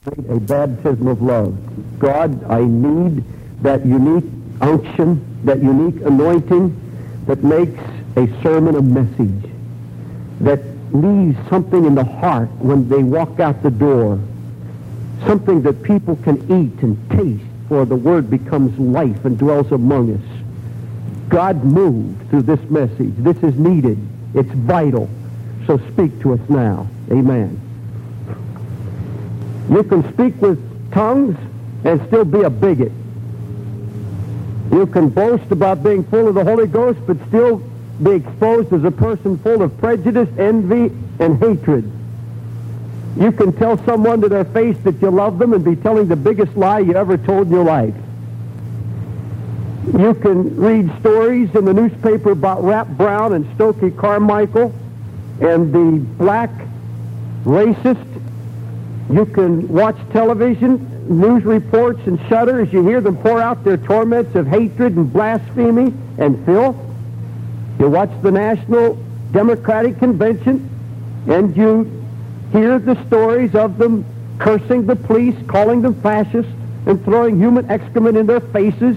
A baptism of love. God, I need that unique unction, that unique anointing that makes a sermon a message, that leaves something in the heart when they walk out the door, something that people can eat and taste, for the Word becomes life and dwells among us. God moved through this message. This is needed. It's vital. So speak to us now. Amen. You can speak with tongues and still be a bigot. You can boast about being full of the Holy Ghost, but still be exposed as a person full of prejudice, envy, and hatred. You can tell someone to their face that you love them and be telling the biggest lie you ever told in your life. You can read stories in the newspaper about Rap Brown and Stokely Carmichael and the black racist. You can watch television, news reports, and shudder as you hear them pour out their torments of hatred and blasphemy and filth. You watch the National Democratic Convention, and you hear the stories of them cursing the police, calling them fascists, and throwing human excrement in their faces.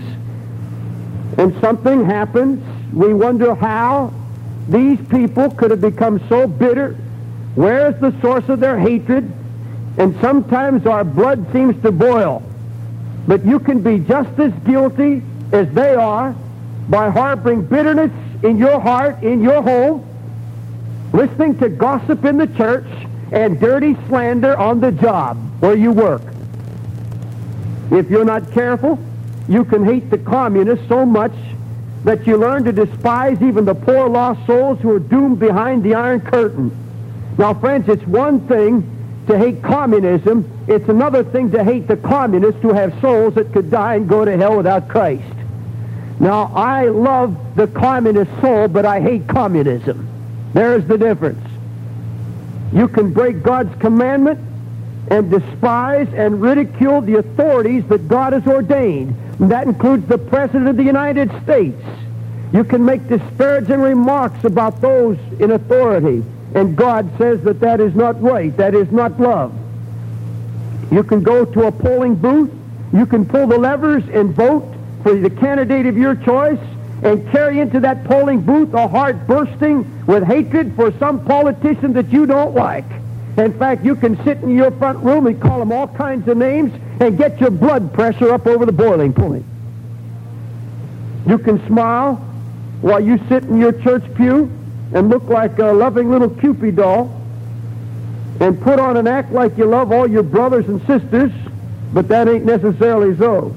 And something happens. We wonder how these people could have become so bitter. Where is the source of their hatred? And sometimes our blood seems to boil. But you can be just as guilty as they are by harboring bitterness in your heart, in your home, listening to gossip in the church, and dirty slander on the job where you work. If you're not careful, you can hate the communists so much that you learn to despise even the poor lost souls who are doomed behind the Iron Curtain. Now, friends, it's one thing to hate communism. It's another thing to hate the communists who have souls that could die and go to hell without Christ. Now, I love the communist soul, but I hate communism. There's the difference. You can break God's commandment and despise and ridicule the authorities that God has ordained. And that includes the President of the United States. You can make disparaging remarks about those in authority, and God says that that is not right, that is not love. You can go to a polling booth, you can pull the levers and vote for the candidate of your choice, and carry into that polling booth a heart bursting with hatred for some politician that you don't like. In fact, you can sit in your front room and call them all kinds of names and get your blood pressure up over the boiling point. You can smile while you sit in your church pew and look like a loving little Cupid doll and put on an act like you love all your brothers and sisters, but that ain't necessarily so.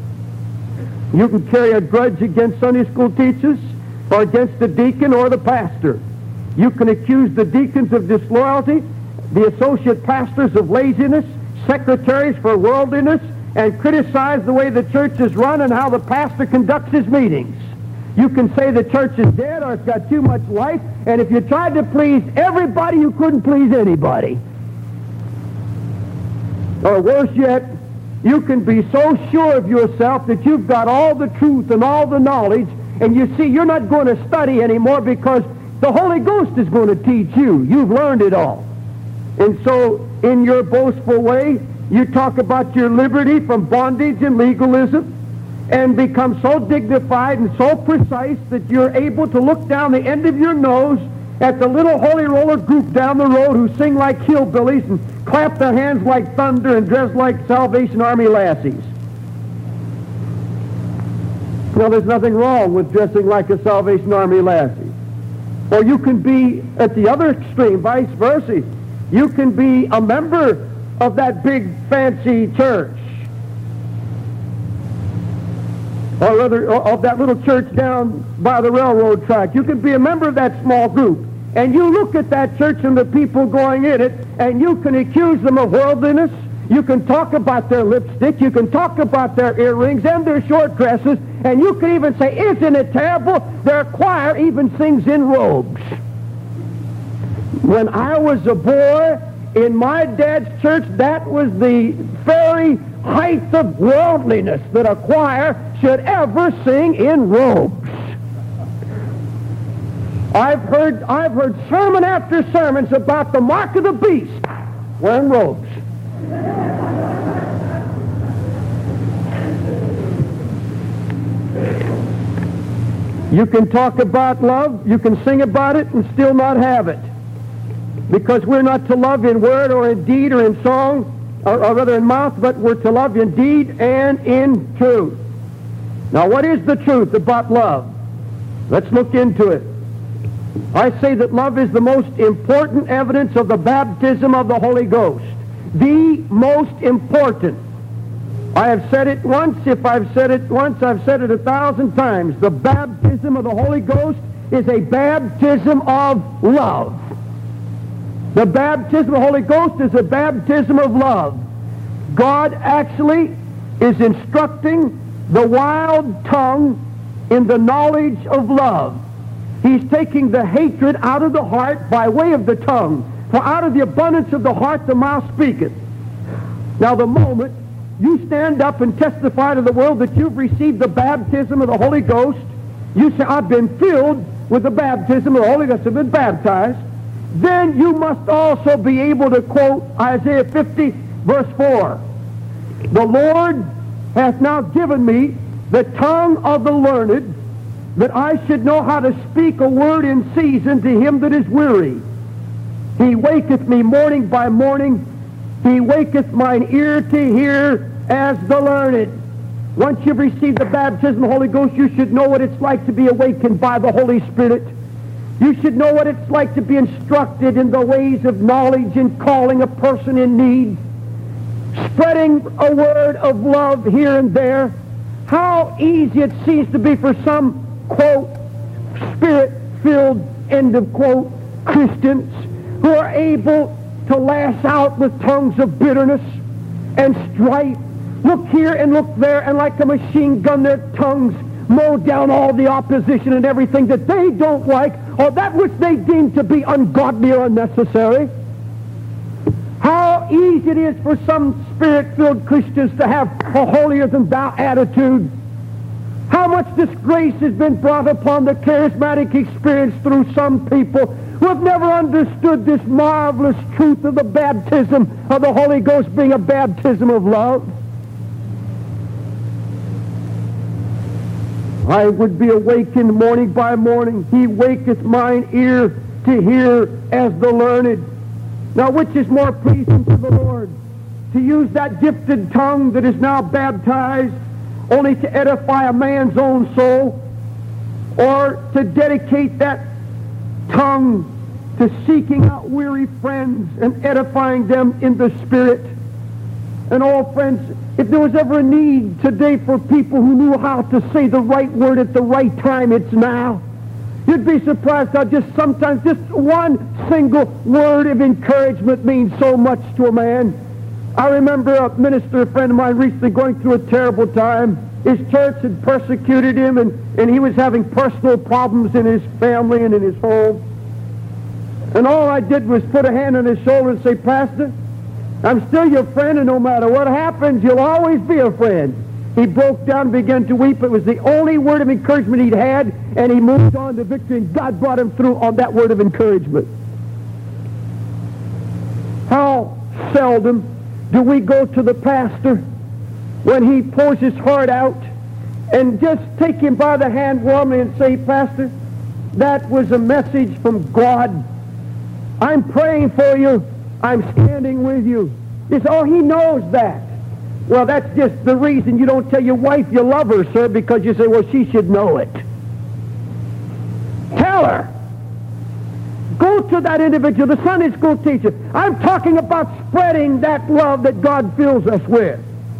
You can carry a grudge against Sunday school teachers or against the deacon or the pastor. You can accuse the deacons of disloyalty, the associate pastors of laziness, secretaries for worldliness, and criticize the way the church is run and how the pastor conducts his meetings. You can say the church is dead or it's got too much life, and if you tried to please everybody, you couldn't please anybody. Or worse yet, you can be so sure of yourself that you've got all the truth and all the knowledge, and you see you're not going to study anymore because the Holy Ghost is going to teach you. You've learned it all. And so, in your boastful way, you talk about your liberty from bondage and legalism, and become so dignified and so precise that you're able to look down the end of your nose at the little holy roller group down the road who sing like hillbillies and clap their hands like thunder and dress like Salvation Army lassies. Well, there's nothing wrong with dressing like a Salvation Army lassie. Or you can be at the other extreme, vice versa. You can be a member of that big fancy church, or rather of that little church down by the railroad track. You can be a member of that small group, and you look at that church and the people going in it, and you can accuse them of worldliness. You can talk about their lipstick, you can talk about their earrings and their short dresses, and you can even say, isn't it terrible? Their choir even sings in robes. When I was a boy in my dad's church, that was the very height of worldliness, that a choir should ever sing in robes. I've heard sermon after sermons about the mark of the beast wearing robes. You can talk about love, you can sing about it, and still not have it. Because we're not to love in word or in deed or in song, or rather in mouth, but we're to love in deed and in truth. Now, what is the truth about love? Let's look into it. I say that love is the most important evidence of the baptism of the Holy Ghost. The most important. I have said it once. If I've said it once, I've said it 1,000 times. The baptism of the Holy Ghost is a baptism of love. The baptism of the Holy Ghost is a baptism of love. God actually is instructing the wild tongue in the knowledge of love. He's taking the hatred out of the heart by way of the tongue. For out of the abundance of the heart the mouth speaketh. Now the moment you stand up and testify to the world that you've received the baptism of the Holy Ghost, you say, I've been filled with the baptism of the Holy Ghost, I've been baptized, then you must also be able to quote Isaiah 50, verse 4. The Lord hath now given me the tongue of the learned, that I should know how to speak a word in season to him that is weary. He waketh me morning by morning. He waketh mine ear to hear as the learned. Once you've received the baptism of the Holy Ghost, you should know what it's like to be awakened by the Holy Spirit. You should know what it's like to be instructed in the ways of knowledge and calling a person in need. Spreading a word of love here and there. How easy it seems to be for some, quote, spirit-filled, end of quote, Christians who are able to lash out with tongues of bitterness and strife. Look here and look there, and like a machine gun, their tongues mow down all the opposition and everything that they don't like, or that which they deem to be ungodly or unnecessary. How easy it is for some spirit-filled Christians to have a holier-than-thou attitude. How much disgrace has been brought upon the charismatic experience through some people who have never understood this marvelous truth of the baptism of the Holy Ghost being a baptism of love. I would be awakened morning by morning. He waketh mine ear to hear as the learned. Now, which is more pleasing to the Lord? To use that gifted tongue that is now baptized only to edify a man's own soul, or to dedicate that tongue to seeking out weary friends and edifying them in the Spirit. And all friends, if there was ever a need today for people who knew how to say the right word at the right time, it's now. You'd be surprised how sometimes just one single word of encouragement means so much to a man. I remember a minister, a friend of mine, recently going through a terrible time. His church had persecuted him, and he was having personal problems in his family and in his home. And all I did was put a hand on his shoulder and say, Pastor, I'm still your friend, and no matter what happens, you'll always be a friend. He broke down and began to weep. It was the only word of encouragement he'd had, and he moved on to victory, and God brought him through on that word of encouragement. How seldom do we go to the pastor when he pours his heart out and just take him by the hand warmly and say, Pastor, that was a message from God. I'm praying for you. I'm standing with you. He says, oh, he knows that. Well, that's just the reason you don't tell your wife you love her, sir, because you say, well, she should know it. Tell her. Go to that individual, the Sunday school teacher. I'm talking about spreading that love that God fills us with.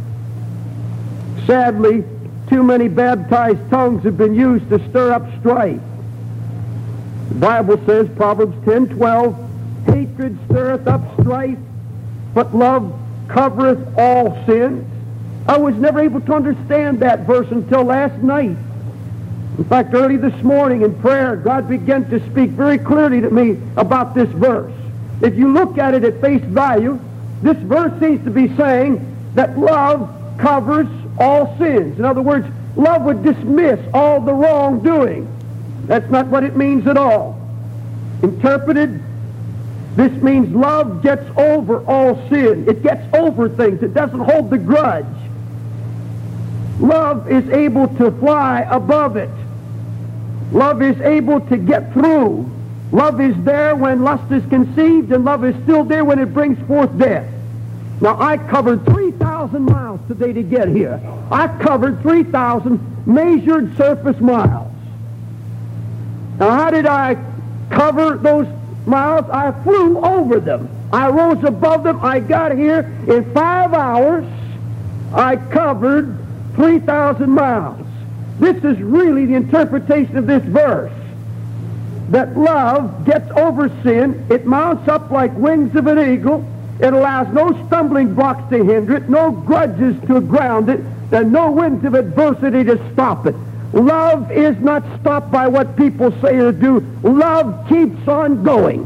Sadly, too many baptized tongues have been used to stir up strife. The Bible says, Proverbs 10:12, hatred stirreth up strife, but love covereth all sins. I was never able to understand that verse until last night. In fact, early this morning in prayer, God began to speak very clearly to me about this verse. If you look at it at face value, this verse seems to be saying that love covers all sins. In other words, love would dismiss all the wrongdoing. That's not what it means at all. Interpreted, this means love gets over all sin. It gets over things. It doesn't hold the grudge. Love is able to fly above it. Love is able to get through. Love is there when lust is conceived, and love is still there when it brings forth death. Now, I covered 3,000 miles today to get here. I covered 3,000 measured surface miles. Now, how did I cover those miles? I flew over them. I rose above them. I got here in 5 hours. I covered 3,000 miles. This is really the interpretation of this verse. That love gets over sin. It mounts up like wings of an eagle. It allows no stumbling blocks to hinder it, no grudges to ground it, and no winds of adversity to stop it. Love is not stopped by what people say or do. Love keeps on going.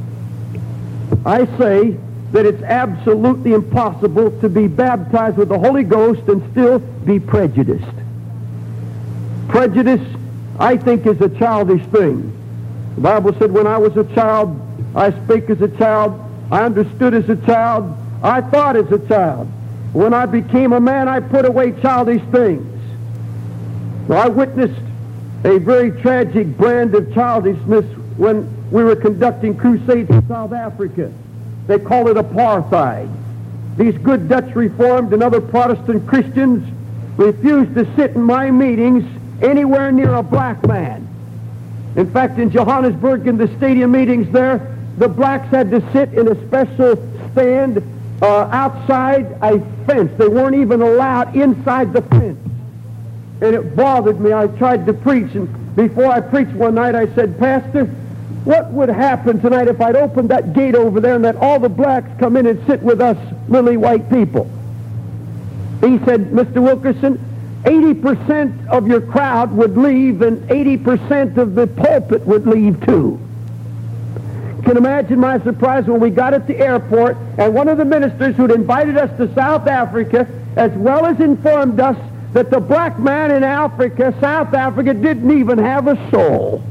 I say that it's absolutely impossible to be baptized with the Holy Ghost and still be prejudiced. Prejudice, I think, is a childish thing. The Bible said, when I was a child, I spake as a child, I understood as a child, I thought as a child. When I became a man, I put away childish things. Well, I witnessed a very tragic brand of childishness when we were conducting crusades in South Africa. They call it apartheid. These good Dutch Reformed and other Protestant Christians refused to sit in my meetings anywhere near a black man. In fact, in Johannesburg, in the stadium meetings there, the blacks had to sit in a special stand outside a fence. They weren't even allowed inside the fence. And it bothered me. I tried to preach, and before I preached one night, I said, Pastor, what would happen tonight if I'd opened that gate over there and let all the blacks come in and sit with us lily white people? He said, Mr. Wilkerson, 80% of your crowd would leave, and 80% of the pulpit would leave too. You can imagine my surprise when we got at the airport, and one of the ministers who'd invited us to South Africa, as well as informed us that the black man in Africa, South Africa, didn't even have a soul.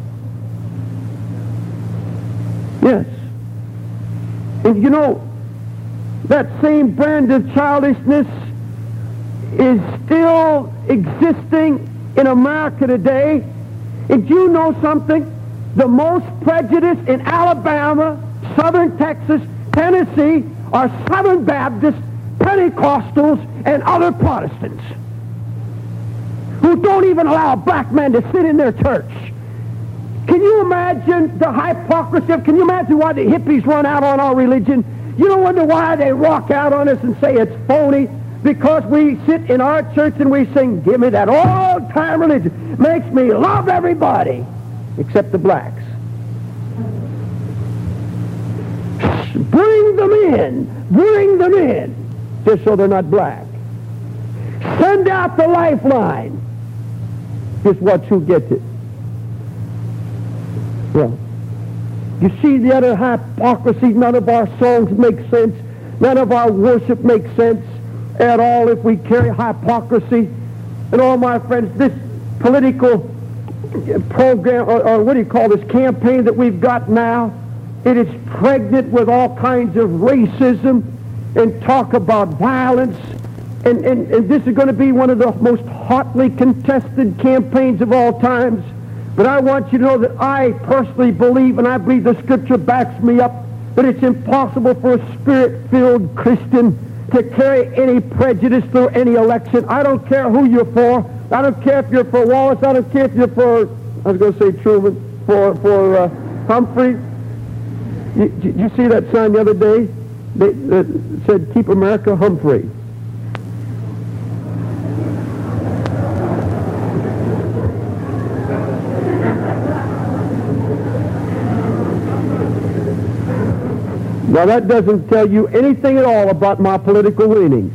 Yes. And you know, that same brand of childishness is still existing in America today. And you know something? The most prejudice in Alabama, Southern Texas, Tennessee are Southern Baptists, Pentecostals, and other Protestants who don't even allow a black man to sit in their church. Can you imagine the hypocrisy? Can you imagine why the hippies run out on our religion? You don't wonder why they rock out on us and say it's phony? Because we sit in our church and we sing, give me that old-time religion. Makes me love everybody except the blacks. Bring them in, just so they're not black. Send out the lifeline. Just watch who gets it. Well, you see the other hypocrisy. None of our songs make sense. None of our worship makes sense at all if we carry hypocrisy. And all my friends, this political program, or what do you call this, campaign that we've got now, it is pregnant with all kinds of racism and talk about violence. And this is going to be one of the most hotly contested campaigns of all times. But I want you to know that I personally believe, and I believe the Scripture backs me up, that it's impossible for a Spirit-filled Christian to carry any prejudice through any election. I don't care who you're for. I don't care if you're for Wallace. I don't care if you're for, I was going to say Truman, for Humphrey. Did you see that sign the other day? That said, "Keep America Humphrey." Now that doesn't tell you anything at all about my political leanings.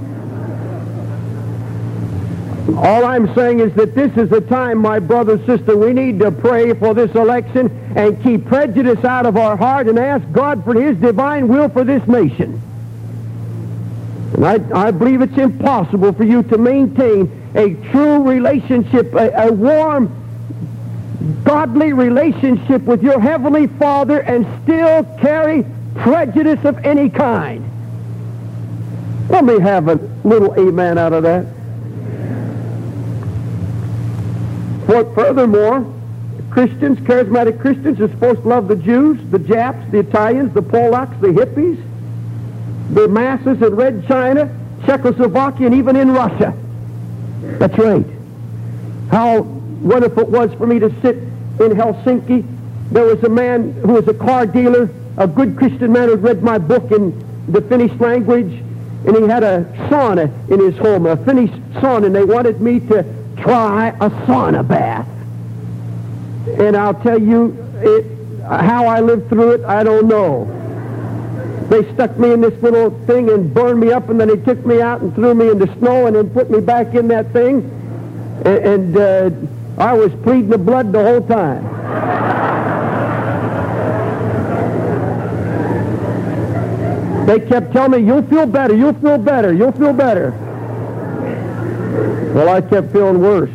All I'm saying is that this is the time, my brother, sister, we need to pray for this election and keep prejudice out of our heart and ask God for His divine will for this nation. And I believe it's impossible for you to maintain a true relationship, a warm, godly relationship with your Heavenly Father and still carry prejudice of any kind. Let me have a little amen out of that. But furthermore, Christians, charismatic Christians, are supposed to love the Jews, the Japs, the Italians, the Polacks, the hippies, the masses in Red China, Czechoslovakia, and even in Russia. That's right. How wonderful it was for me to sit in Helsinki. There was a man who was a car dealer, a good Christian man who had read my book in the Finnish language, and he had a sauna in his home, a Finnish sauna, and they wanted me to try a sauna bath. And I'll tell you, how I lived through it, I don't know. They stuck me in this little thing and burned me up, and then they took me out and threw me in the snow and then put me back in that thing. And I was pleading the blood the whole time. They kept telling me, you'll feel better, you'll feel better, you'll feel better. Well, I kept feeling worse.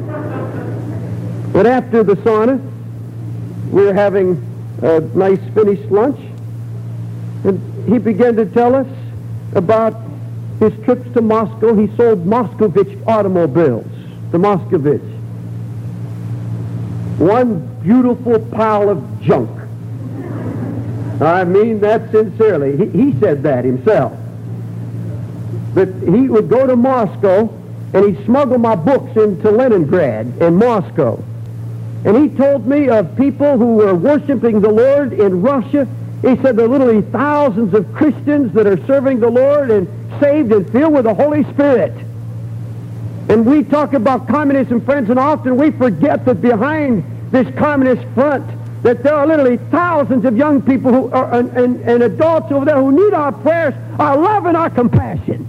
But after the sauna, we were having a nice Finnish lunch, and he began to tell us about his trips to Moscow. He sold Moscovich automobiles to Moscovich. One beautiful pile of junk. I mean that sincerely. He said that himself. But he would go to Moscow, and he'd smuggle my books into Leningrad and Moscow. And he told me of people who were worshiping the Lord in Russia. He said there are literally thousands of Christians that are serving the Lord and saved and filled with the Holy Spirit. And we talk about communism, friends, and often we forget that behind this communist front, that there are literally thousands of young people who are, and adults over there who need our prayers, our love, and our compassion.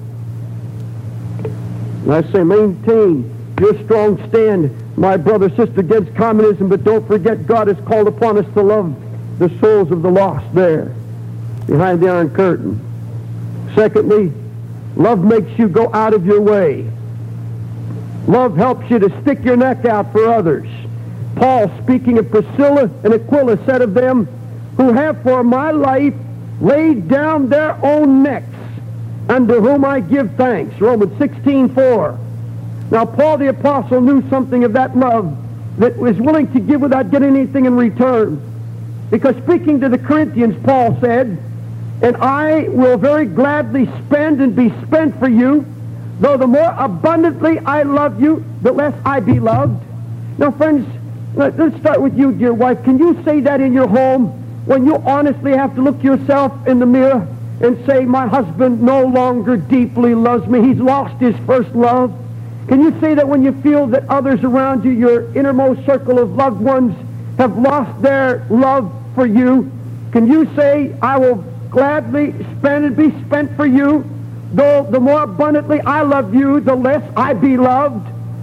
And I say, maintain your strong stand, my brother, sister, against communism, but don't forget God has called upon us to love the souls of the lost there, behind the Iron Curtain. Secondly, love makes you go out of your way. Love helps you to stick your neck out for others. Paul, speaking of Priscilla and Aquila, said of them, who have for my life laid down their own necks, unto whom I give thanks. Romans 16:4. Now, Paul the Apostle knew something of that love that was willing to give without getting anything in return. Because speaking to the Corinthians, Paul said, and I will very gladly spend and be spent for you, though the more abundantly I love you, the less I be loved. Now, friends, let's start with you, dear wife. Can you say that in your home when you honestly have to look yourself in the mirror and say, my husband no longer deeply loves me. He's lost his first love. Can you say that when you feel that others around you, your innermost circle of loved ones, have lost their love for you? Can you say, I will gladly spend and be spent for you, though the more abundantly I love you, the less I be loved?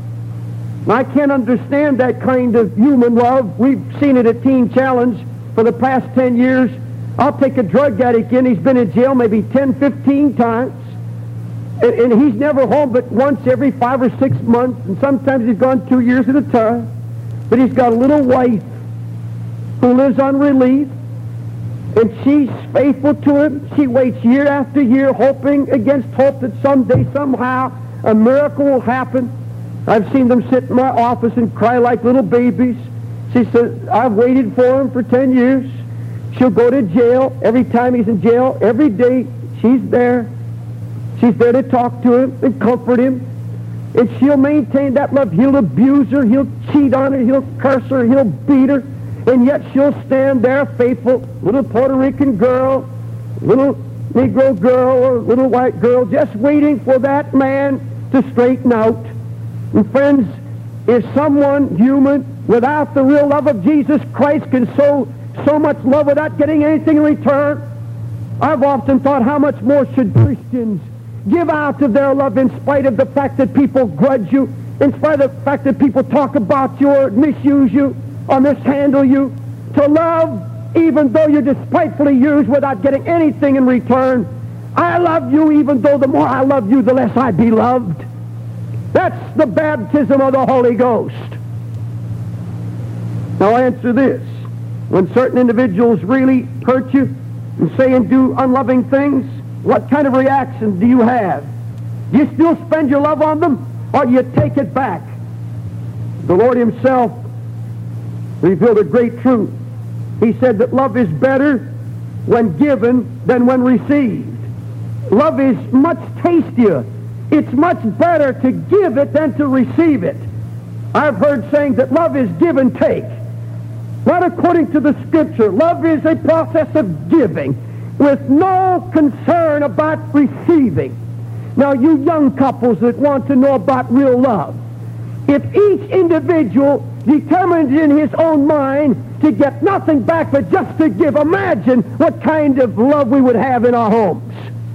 I can't understand that kind of human love. We've seen it at Teen Challenge for the past 10 years. I'll take a drug addict in. He's been in jail maybe 10, 15 times. And he's never home but once every 5 or 6 months. And sometimes he's gone 2 years at a time. But he's got a little wife who lives on relief. And she's faithful to him. She waits year after year, hoping against hope that someday, somehow, a miracle will happen. I've seen them sit in my office and cry like little babies. She says, I've waited for him for 10 years. She'll go to jail every time he's in jail. Every day she's there. She's there to talk to him and comfort him. And she'll maintain that love. He'll abuse her. He'll cheat on her. He'll curse her. He'll beat her. And yet she'll stand there faithful. Little Puerto Rican girl, little Negro girl, or little white girl, just waiting for that man to straighten out. And friends, if someone human without the real love of Jesus Christ can sow so much love without getting anything in return, I've often thought, how much more should Christians give out of their love in spite of the fact that people grudge you, in spite of the fact that people talk about you or misuse you or mishandle you, to love even though you're despitefully used without getting anything in return. I love you even though the more I love you, the less I be loved. That's the baptism of the Holy Ghost. Now answer this. When certain individuals really hurt you and say and do unloving things, what kind of reaction do you have? Do you still spend your love on them, or do you take it back? The Lord himself revealed a great truth. He said that love is better when given than when received. Love is much tastier. It's much better to give it than to receive it. I've heard saying that love is give and take. Not according to the Scripture. Love is a process of giving with no concern about receiving. Now, you young couples that want to know about real love, if each individual determines in his own mind to get nothing back but just to give, imagine what kind of love we would have in our homes.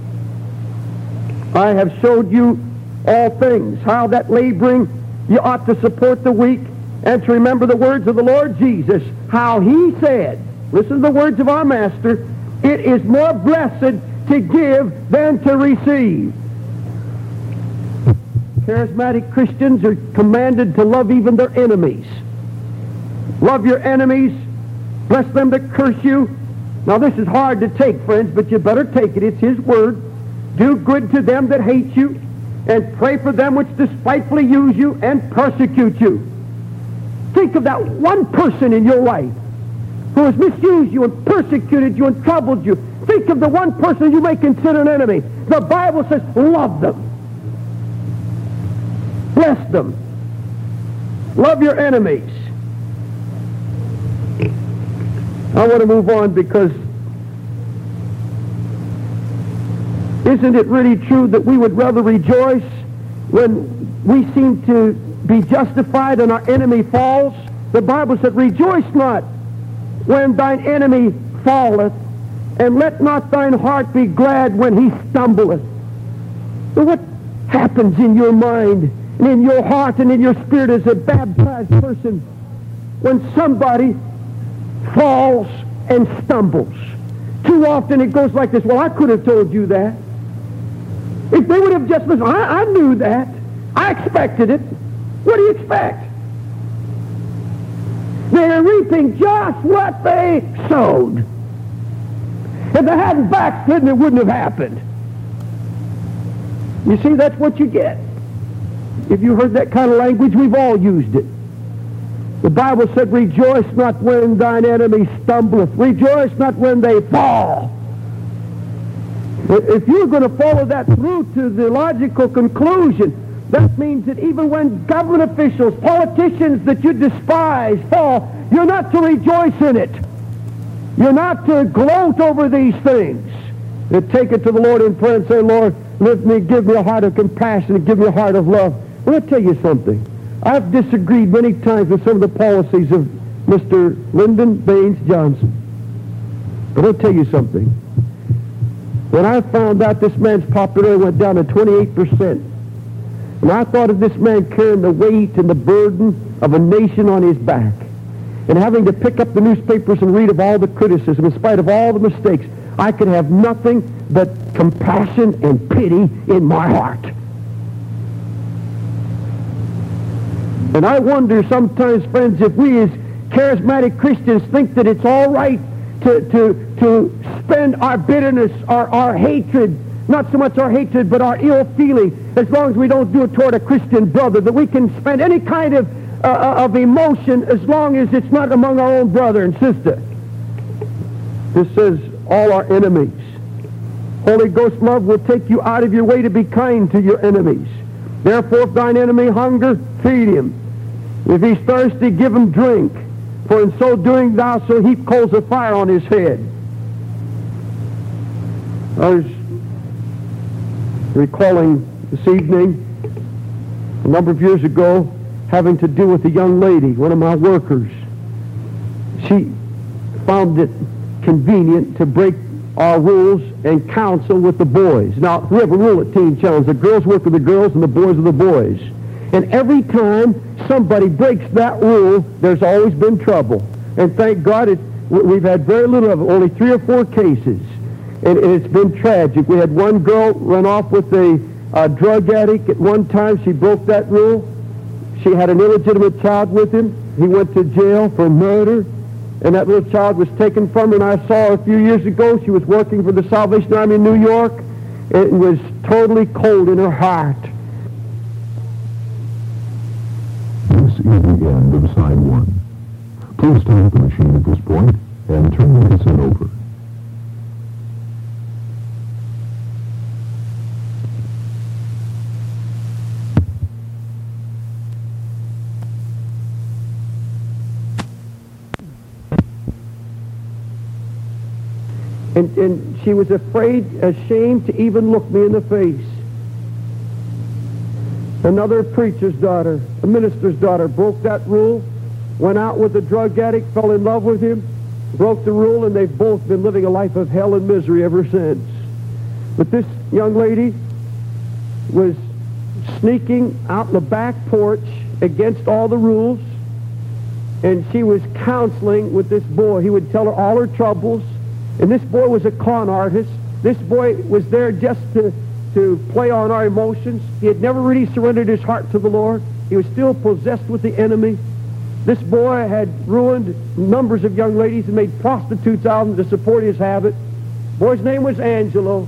I have showed you all things, how that laboring you ought to support the weak and to remember the words of the Lord Jesus, how he said, listen to the words of our Master, it is more blessed to give than to receive. Charismatic Christians are commanded to love even their enemies. Love your enemies. Bless them that curse you. Now this is hard to take, friends, but you better take it. It's his word. Do good to them that hate you, and pray for them which despitefully use you and persecute you. Think of that one person in your life who has misused you and persecuted you and troubled you. Think of the one person you may consider an enemy. The Bible says, love them. Bless them. Love your enemies. I want to move on because isn't it really true that we would rather rejoice when we seem to be justified and our enemy falls? The Bible said, rejoice not when thine enemy falleth, and let not thine heart be glad when he stumbleth. So what happens in your mind and in your heart and in your spirit as a baptized person when somebody falls and stumbles? Too often it goes like this, well, I could have told you that. If they would have just listened, I knew that. I expected it. What do you expect? They're reaping just what they sowed. If they hadn't backslidden, it wouldn't have happened. You see, that's what you get. If you heard that kind of language, we've all used it. The Bible said, rejoice not when thine enemy stumbleth. Rejoice not when they fall. If you're going to follow that through to the logical conclusion, that means that even when government officials, politicians that you despise fall, you're not to rejoice in it. You're not to gloat over these things. You take it to the Lord in prayer and say, Lord, give me a heart of compassion and give me a heart of love. Well, I'll tell you something. I've disagreed many times with some of the policies of Mr. Lyndon Baines Johnson. But I'll tell you something. When I found out this man's popularity went down to 28%, and I thought of this man carrying the weight and the burden of a nation on his back, and having to pick up the newspapers and read of all the criticism, in spite of all the mistakes, I could have nothing but compassion and pity in my heart. And I wonder sometimes, friends, if we as charismatic Christians think that it's all right to spend our bitterness, our hatred, not so much our hatred, but our ill feeling, as long as we don't do it toward a Christian brother, that we can spend any kind of emotion as long as it's not among our own brother and sister. This says all our enemies. Holy Ghost love will take you out of your way to be kind to your enemies. Therefore, if thine enemy hunger, feed him. If he's thirsty, give him drink. For in so doing thou shalt heap coals of fire on his head. I was recalling this evening, a number of years ago, having to do with a young lady, one of my workers. She found it convenient to break our rules and counsel with the boys. Now, we have a rule at Teen Challenge. The girls work with the girls and the boys with the boys. And every time somebody breaks that rule, there's always been trouble. And thank God we've had very little of it, only 3 or 4 cases. And it's been tragic. We had one girl run off with a drug addict. At one time, she broke that rule. She had an illegitimate child with him. He went to jail for murder. And that little child was taken from her, and I saw her a few years ago. She was working for the Salvation Army in New York. It was totally cold in her heart. This is the end of side 1. Please start the machine at this point and turn the cassette over. And she was afraid, ashamed to even look me in the face. Another preacher's daughter, a minister's daughter, broke that rule, went out with a drug addict, fell in love with him, broke the rule, and they've both been living a life of hell and misery ever since. But this young lady was sneaking out in the back porch against all the rules, and she was counseling with this boy. He would tell her all her troubles, and this boy was a con artist. This boy was there just to play on our emotions. He had never really surrendered his heart to the Lord. He was still possessed with the enemy. This boy had ruined numbers of young ladies and made prostitutes out of them to support his habit. The boy's name was Angelo.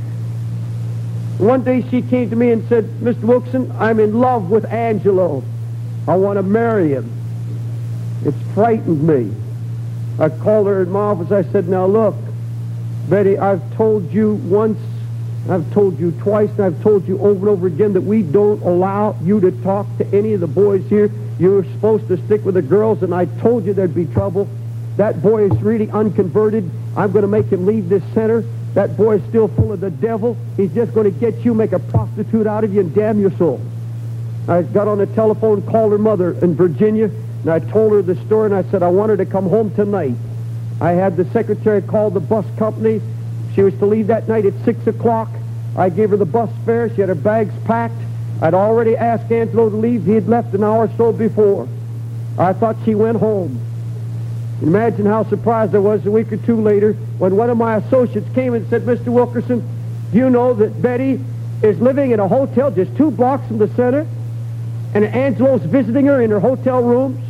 One day she came to me and said, "Mr. Wilkerson, I'm in love with Angelo. I want to marry him." It's frightened me. I called her in my office. I said, "Now look, Betty, I've told you once, I've told you twice, and I've told you over and over again that we don't allow you to talk to any of the boys here. You're supposed to stick with the girls, and I told you there'd be trouble. That boy is really unconverted. I'm going to make him leave this center. That boy is still full of the devil. He's just going to get you, make a prostitute out of you, and damn your soul." I got on the telephone, called her mother in Virginia, and I told her the story, and I said, "I want her to come home tonight." I had the secretary call the bus company. She was to leave that night at 6 o'clock. I gave her the bus fare. She had her bags packed. I'd already asked Angelo to leave. He had left an hour or so before. I thought she went home. Imagine how surprised I was a week or two later when one of my associates came and said, "Mr. Wilkerson, do you know that Betty is living in a hotel just 2 blocks from the center, and Angelo's visiting her in her hotel rooms?"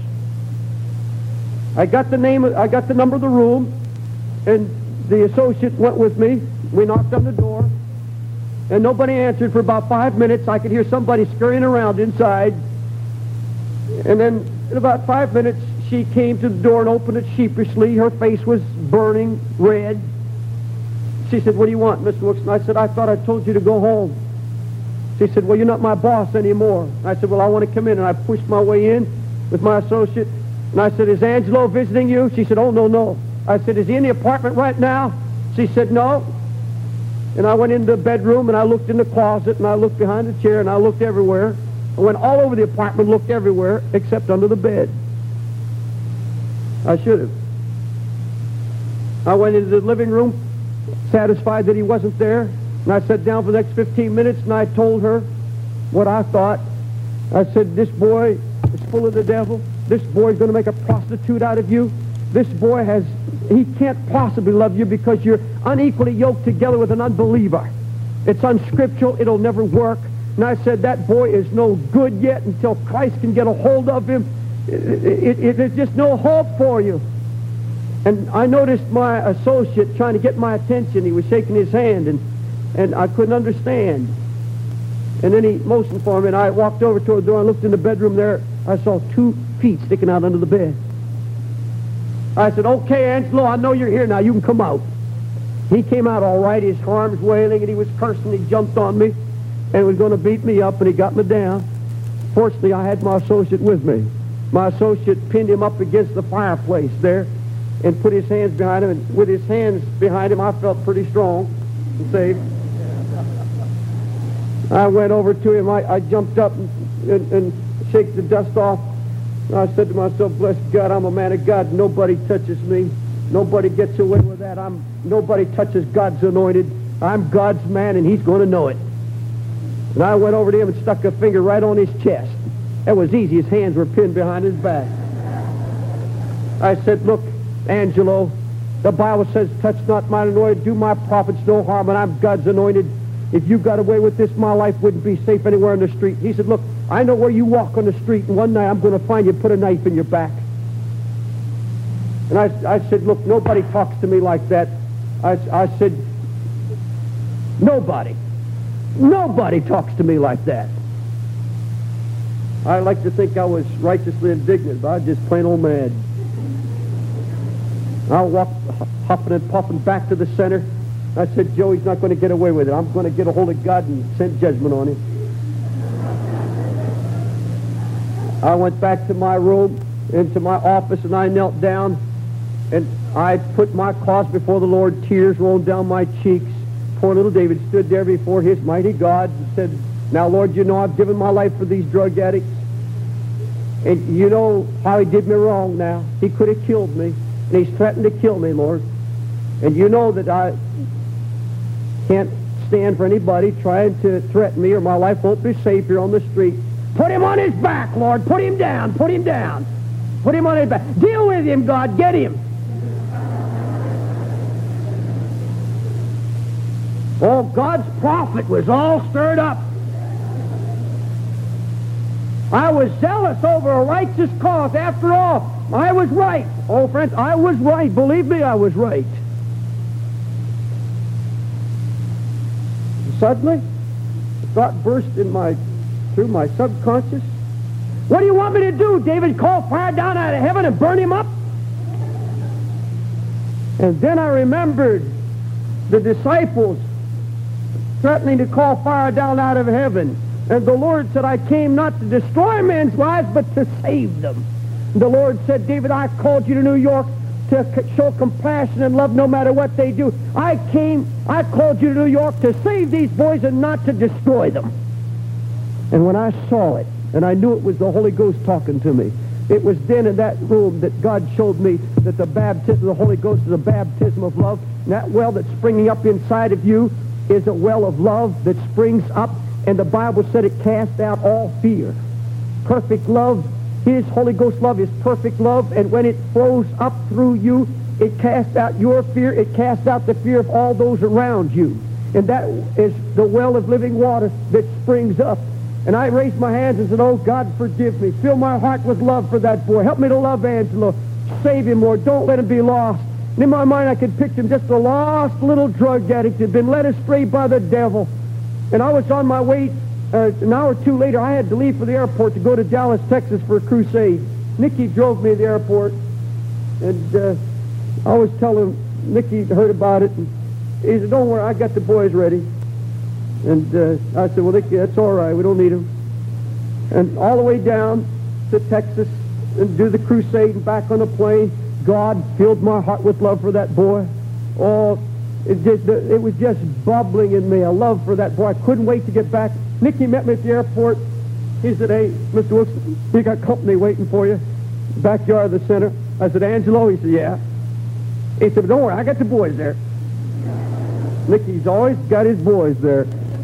I got the number of the room, and the associate went with me. We knocked on the door, and nobody answered for about 5 minutes. I could hear somebody scurrying around inside. And then in about 5 minutes, she came to the door and opened it sheepishly. Her face was burning red. She said, "What do you want, Mr. Wilkerson?" I said, "I thought I told you to go home." She said, "Well, you're not my boss anymore." I said, "Well, I want to come in." And I pushed my way in with my associate. And I said, "Is Angelo visiting you?" She said, "Oh, no." I said, "Is he in the apartment right now?" She said, "No." And I went into the bedroom, and I looked in the closet, and I looked behind the chair, and I looked everywhere. I went all over the apartment, looked everywhere, except under the bed. I should have. I went into the living room, satisfied that he wasn't there, and I sat down for the next 15 minutes, and I told her what I thought. I said, "This boy is full of the devil. This boy is going to make a prostitute out of you. This boy he can't possibly love you because you're unequally yoked together with an unbeliever. It's unscriptural. It'll never work." And I said, "That boy is no good yet until Christ can get a hold of him. There's just no hope for you." And I noticed my associate trying to get my attention. He was shaking his hand, and I couldn't understand. And then he motioned for me, and I walked over to the door and looked in the bedroom there. I saw 2 feet sticking out under the bed. I said, "Okay, Angelo, I know you're here now. You can come out." He came out all right, his arms wailing, and he was cursing. He jumped on me and was going to beat me up, and he got me down. Fortunately, I had my associate with me. My associate pinned him up against the fireplace there and put his hands behind him, and with his hands behind him, I felt pretty strong and safe. I went over to him. I jumped up and shake the dust off. I said to myself, "Bless God, I'm a man of God. Nobody touches me. Nobody gets away with that. Nobody touches God's anointed. I'm God's man, and he's going to know it." And I went over to him and stuck a finger right on his chest. That was easy. His hands were pinned behind his back. I said, "Look, Angelo, the Bible says, 'Touch not mine anointed, do my prophets no harm,' and I'm God's anointed. If you got away with this, my life wouldn't be safe anywhere in the street." He said, "Look, I know where you walk on the street, and one night I'm going to find you, put a knife in your back." And I said, "Look, nobody talks to me like that." I said, Nobody talks to me like that." I like to think I was righteously indignant, but I was just plain old mad. I walked huffing and puffing back to the center. I said, Joey's not going to get away with it. I'm going to get a hold of God and send judgment on him. I went back to my room, into my office, and I knelt down, and I put my cause before the Lord. Tears rolled down my cheeks. Poor little David stood there before his mighty God and said, now, Lord, you know I've given my life for these drug addicts. And you know how he did me wrong now. He could have killed me, and he's threatened to kill me, Lord. And you know that I can't stand for anybody trying to threaten me, or my life won't be safe here on the street. Put him on his back, Lord. Put him down. Put him down. Put him on his back. Deal with him, God. Get him. Oh, God's prophet was all stirred up. I was zealous over a righteous cause. After all, I was right. Oh, friends, I was right. Believe me, I was right. Suddenly, a thought burst through my subconscious. What do you want me to do, David? Call fire down out of heaven and burn him up? And then I remembered the disciples threatening to call fire down out of heaven. And the Lord said, I came not to destroy men's lives, but to save them. And the Lord said, David, I called you to New York to show compassion and love no matter what they do. I called you to New York to save these boys and not to destroy them. And when I saw it, and I knew it was the Holy Ghost talking to me, it was then in that room that God showed me that the baptism of the Holy Ghost is a baptism of love. And that well that's springing up inside of you is a well of love that springs up. And the Bible said it cast out all fear. Perfect love, His Holy Ghost love is perfect love, and when it flows up through you, it casts out your fear, it casts out the fear of all those around you. And that is the well of living water that springs up. And I raised my hands and said, oh, God, forgive me. Fill my heart with love for that boy. Help me to love Angelo. Save him, Lord. Don't let him be lost. And in my mind, I could picture him just a lost little drug addict who had been led astray by the devil. And I was on my way, an hour or two later, I had to leave for the airport to go to Dallas, Texas for a crusade. Nicky drove me to the airport, and I was telling him, Nicky heard about it, and he said, don't worry, I got the boys ready. And I said, well, Nicky, that's all right, we don't need them. And all the way down to Texas and do the crusade and back on the plane, God filled my heart with love for that boy. Oh, it was just bubbling in me, a love for that boy. I couldn't wait to get back. Nicky met me at the airport. He said, hey, Mr. Wilson, we got company waiting for you. Backyard of the center. I said, Angelo? He said, yeah. He said, don't worry, I got the boys there. Nicky's always got his boys there.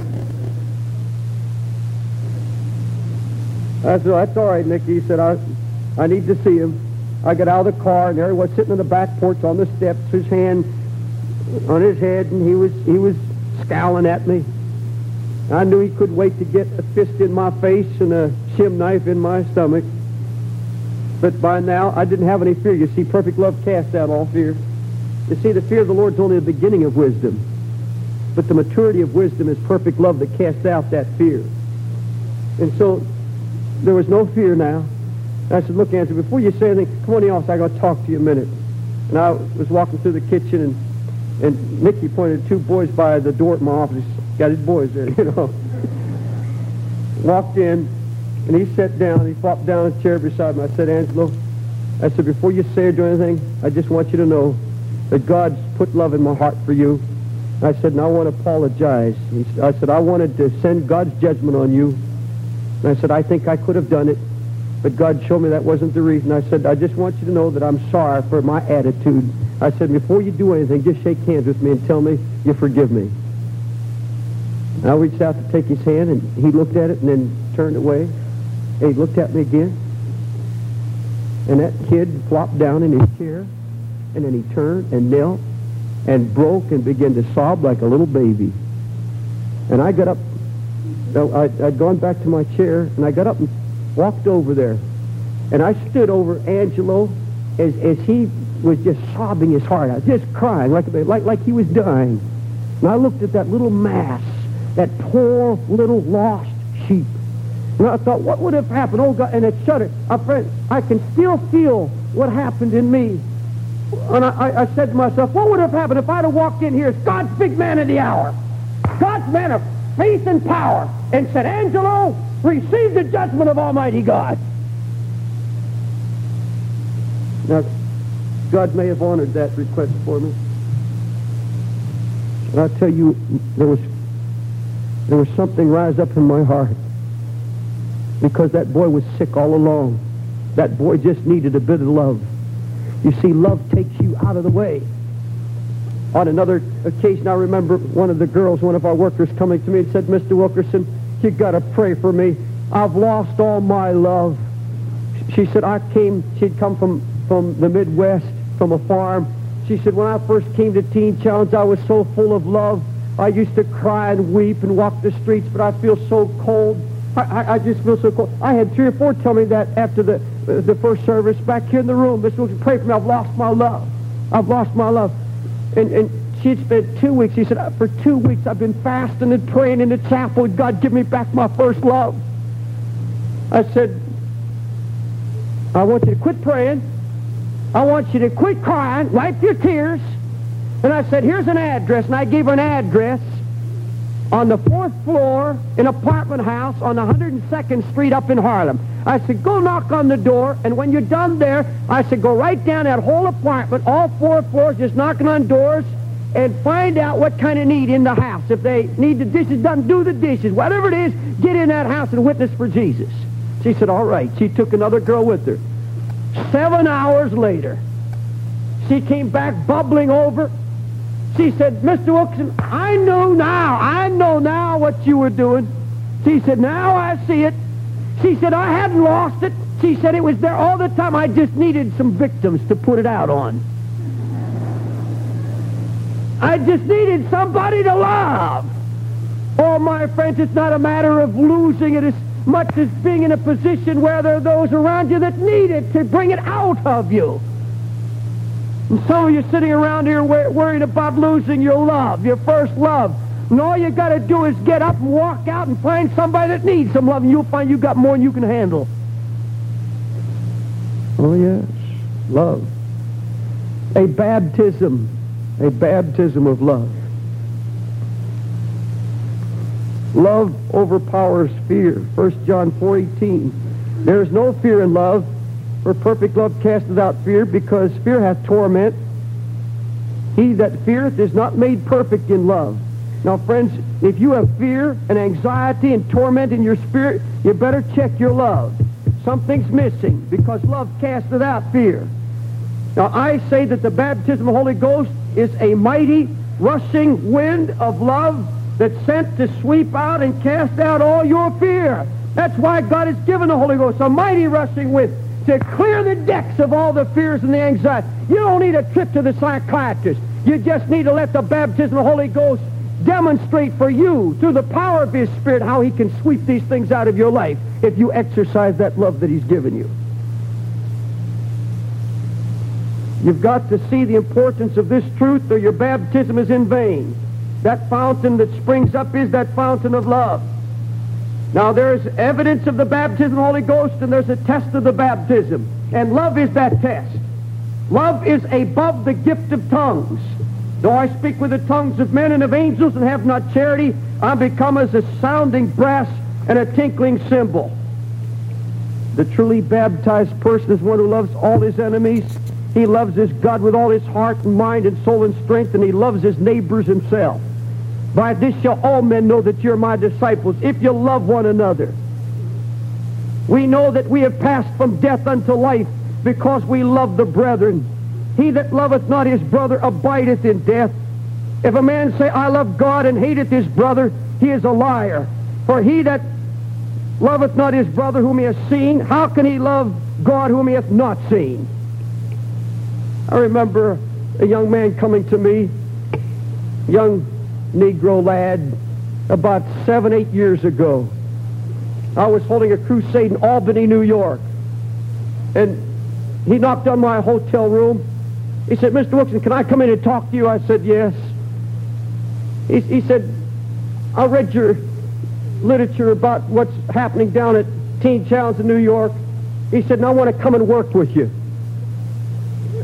I said, that's all right, Nicky. He said, I need to see him. I got out of the car, and there he was sitting in the back porch on the steps, his hand on his head, and he was scowling at me. I knew he couldn't wait to get a fist in my face and a shim knife in my stomach. But by now, I didn't have any fear. You see, perfect love casts out all fear. You see, the fear of the Lord is only the beginning of wisdom. But the maturity of wisdom is perfect love that casts out that fear. And so, there was no fear now. I said, look, Angelo, before you say anything, come on in the office, I got to talk to you a minute. And I was walking through the kitchen, and Nicky pointed to two boys by the door at my office. He's got his boys there, you know. Walked in, and he sat down. He flopped down in a chair beside me. I said, Angelo, I said, before you say or do anything, I just want you to know that God's put love in my heart for you. I said, and I want to apologize. I said, I wanted to send God's judgment on you. And I said, I think I could have done it, but God showed me that wasn't the reason. I said, I just want you to know that I'm sorry for my attitude. I said, before you do anything, just shake hands with me and tell me you forgive me. And I reached out to take his hand, and he looked at it and then turned away. And he looked at me again. And that kid flopped down in his chair, and then he turned and knelt and broke and began to sob like a little baby. And I got up. I'd gone back to my chair, and I got up and walked over there. And I stood over Angelo as he was just sobbing his heart out, just crying like he was dying. And I looked at that little mass, that poor little lost sheep. And I thought, what would have happened? Oh, God, and it shuddered. Friend, I can still feel what happened in me. And I said to myself, what would have happened if I'd have walked in here as God's big man of the hour, God's man of faith and power, and said, Angelo, receive the judgment of Almighty God. Now, God may have honored that request for me. And I'll tell you, there was something rise up in my heart, because that boy was sick all along. That boy just needed a bit of love. You see, love takes you out of the way. On another occasion, I remember one of the girls, one of our workers, coming to me and said, Mr. Wilkerson, you got to pray for me. I've lost all my love. She said, she'd come from the Midwest, from a farm. She said, when I first came to Teen Challenge, I was so full of love. I used to cry and weep and walk the streets, but I feel so cold. I just feel so cold. I had 3 or 4 tell me that after the first service back here in the room. Mr. Wilkerson, pray for me. I've lost my love. I've lost my love. And she'd spent 2 weeks. He said, for 2 weeks I've been fasting and praying in the chapel. God, give me back my first love. I said, I want you to quit praying. I want you to quit crying, wipe your tears. And I said, here's an address. And I gave her an address on the 4th floor in an apartment house on 102nd Street up in Harlem. I said, go knock on the door, and when you're done there, I said, go right down that whole apartment, all 4 floors, just knocking on doors, and find out what kind of need in the house. If they need the dishes done, do the dishes. Whatever it is, get in that house and witness for Jesus. She said, all right. She took another girl with her. 7 hours later, she came back bubbling over. She said, Mr. Wilkerson, I know now what you were doing. She said, now I see it. She said, I hadn't lost it. She said, it was there all the time. I just needed some victims to put it out on. I just needed somebody to love. Oh, my friends, it's not a matter of losing it as much as being in a position where there are those around you that need it to bring it out of you. And some of you sitting around here worried about losing your love, your first love. And all you got to do is get up and walk out and find somebody that needs some love, and you'll find you got more than you can handle. Oh, yes, love. A baptism of love. Love overpowers fear. 1 John 4:18. There is no fear in love, for perfect love casteth out fear, because fear hath torment. He that feareth is not made perfect in love. Now, friends, if you have fear and anxiety and torment in your spirit, you better check your love. Something's missing, because love casteth out fear. Now, I say that the baptism of the Holy Ghost is a mighty, rushing wind of love that's sent to sweep out and cast out all your fear. That's why God has given the Holy Ghost a mighty rushing wind to clear the decks of all the fears and the anxiety. You don't need a trip to the psychiatrist. You just need to let the baptism of the Holy Ghost demonstrate for you, through the power of His Spirit, how He can sweep these things out of your life if you exercise that love that He's given you. You've got to see the importance of this truth, or your baptism is in vain. That fountain that springs up is that fountain of love. Now, there's evidence of the baptism of the Holy Ghost, and there's a test of the baptism. And love is that test. Love is above the gift of tongues. Though I speak with the tongues of men and of angels and have not charity, I become as a sounding brass and a tinkling cymbal. The truly baptized person is one who loves all his enemies. He loves his God with all his heart and mind and soul and strength, and he loves his neighbors himself. By this shall all men know that you're my disciples, if you love one another. We know that we have passed from death unto life because we love the brethren. He that loveth not his brother abideth in death. If a man say, I love God, and hateth his brother, he is a liar. For he that loveth not his brother whom he has seen, how can he love God whom he hath not seen? I remember a young man coming to me, young Negro lad, about 7, 8 years ago. I was holding a crusade in Albany, New York. And he knocked on my hotel room. He said, Mr. Wilkerson, can I come in and talk to you? I said, yes. He said, I read your literature about what's happening down at Teen Challenge in New York. He said, and I want to come and work with you.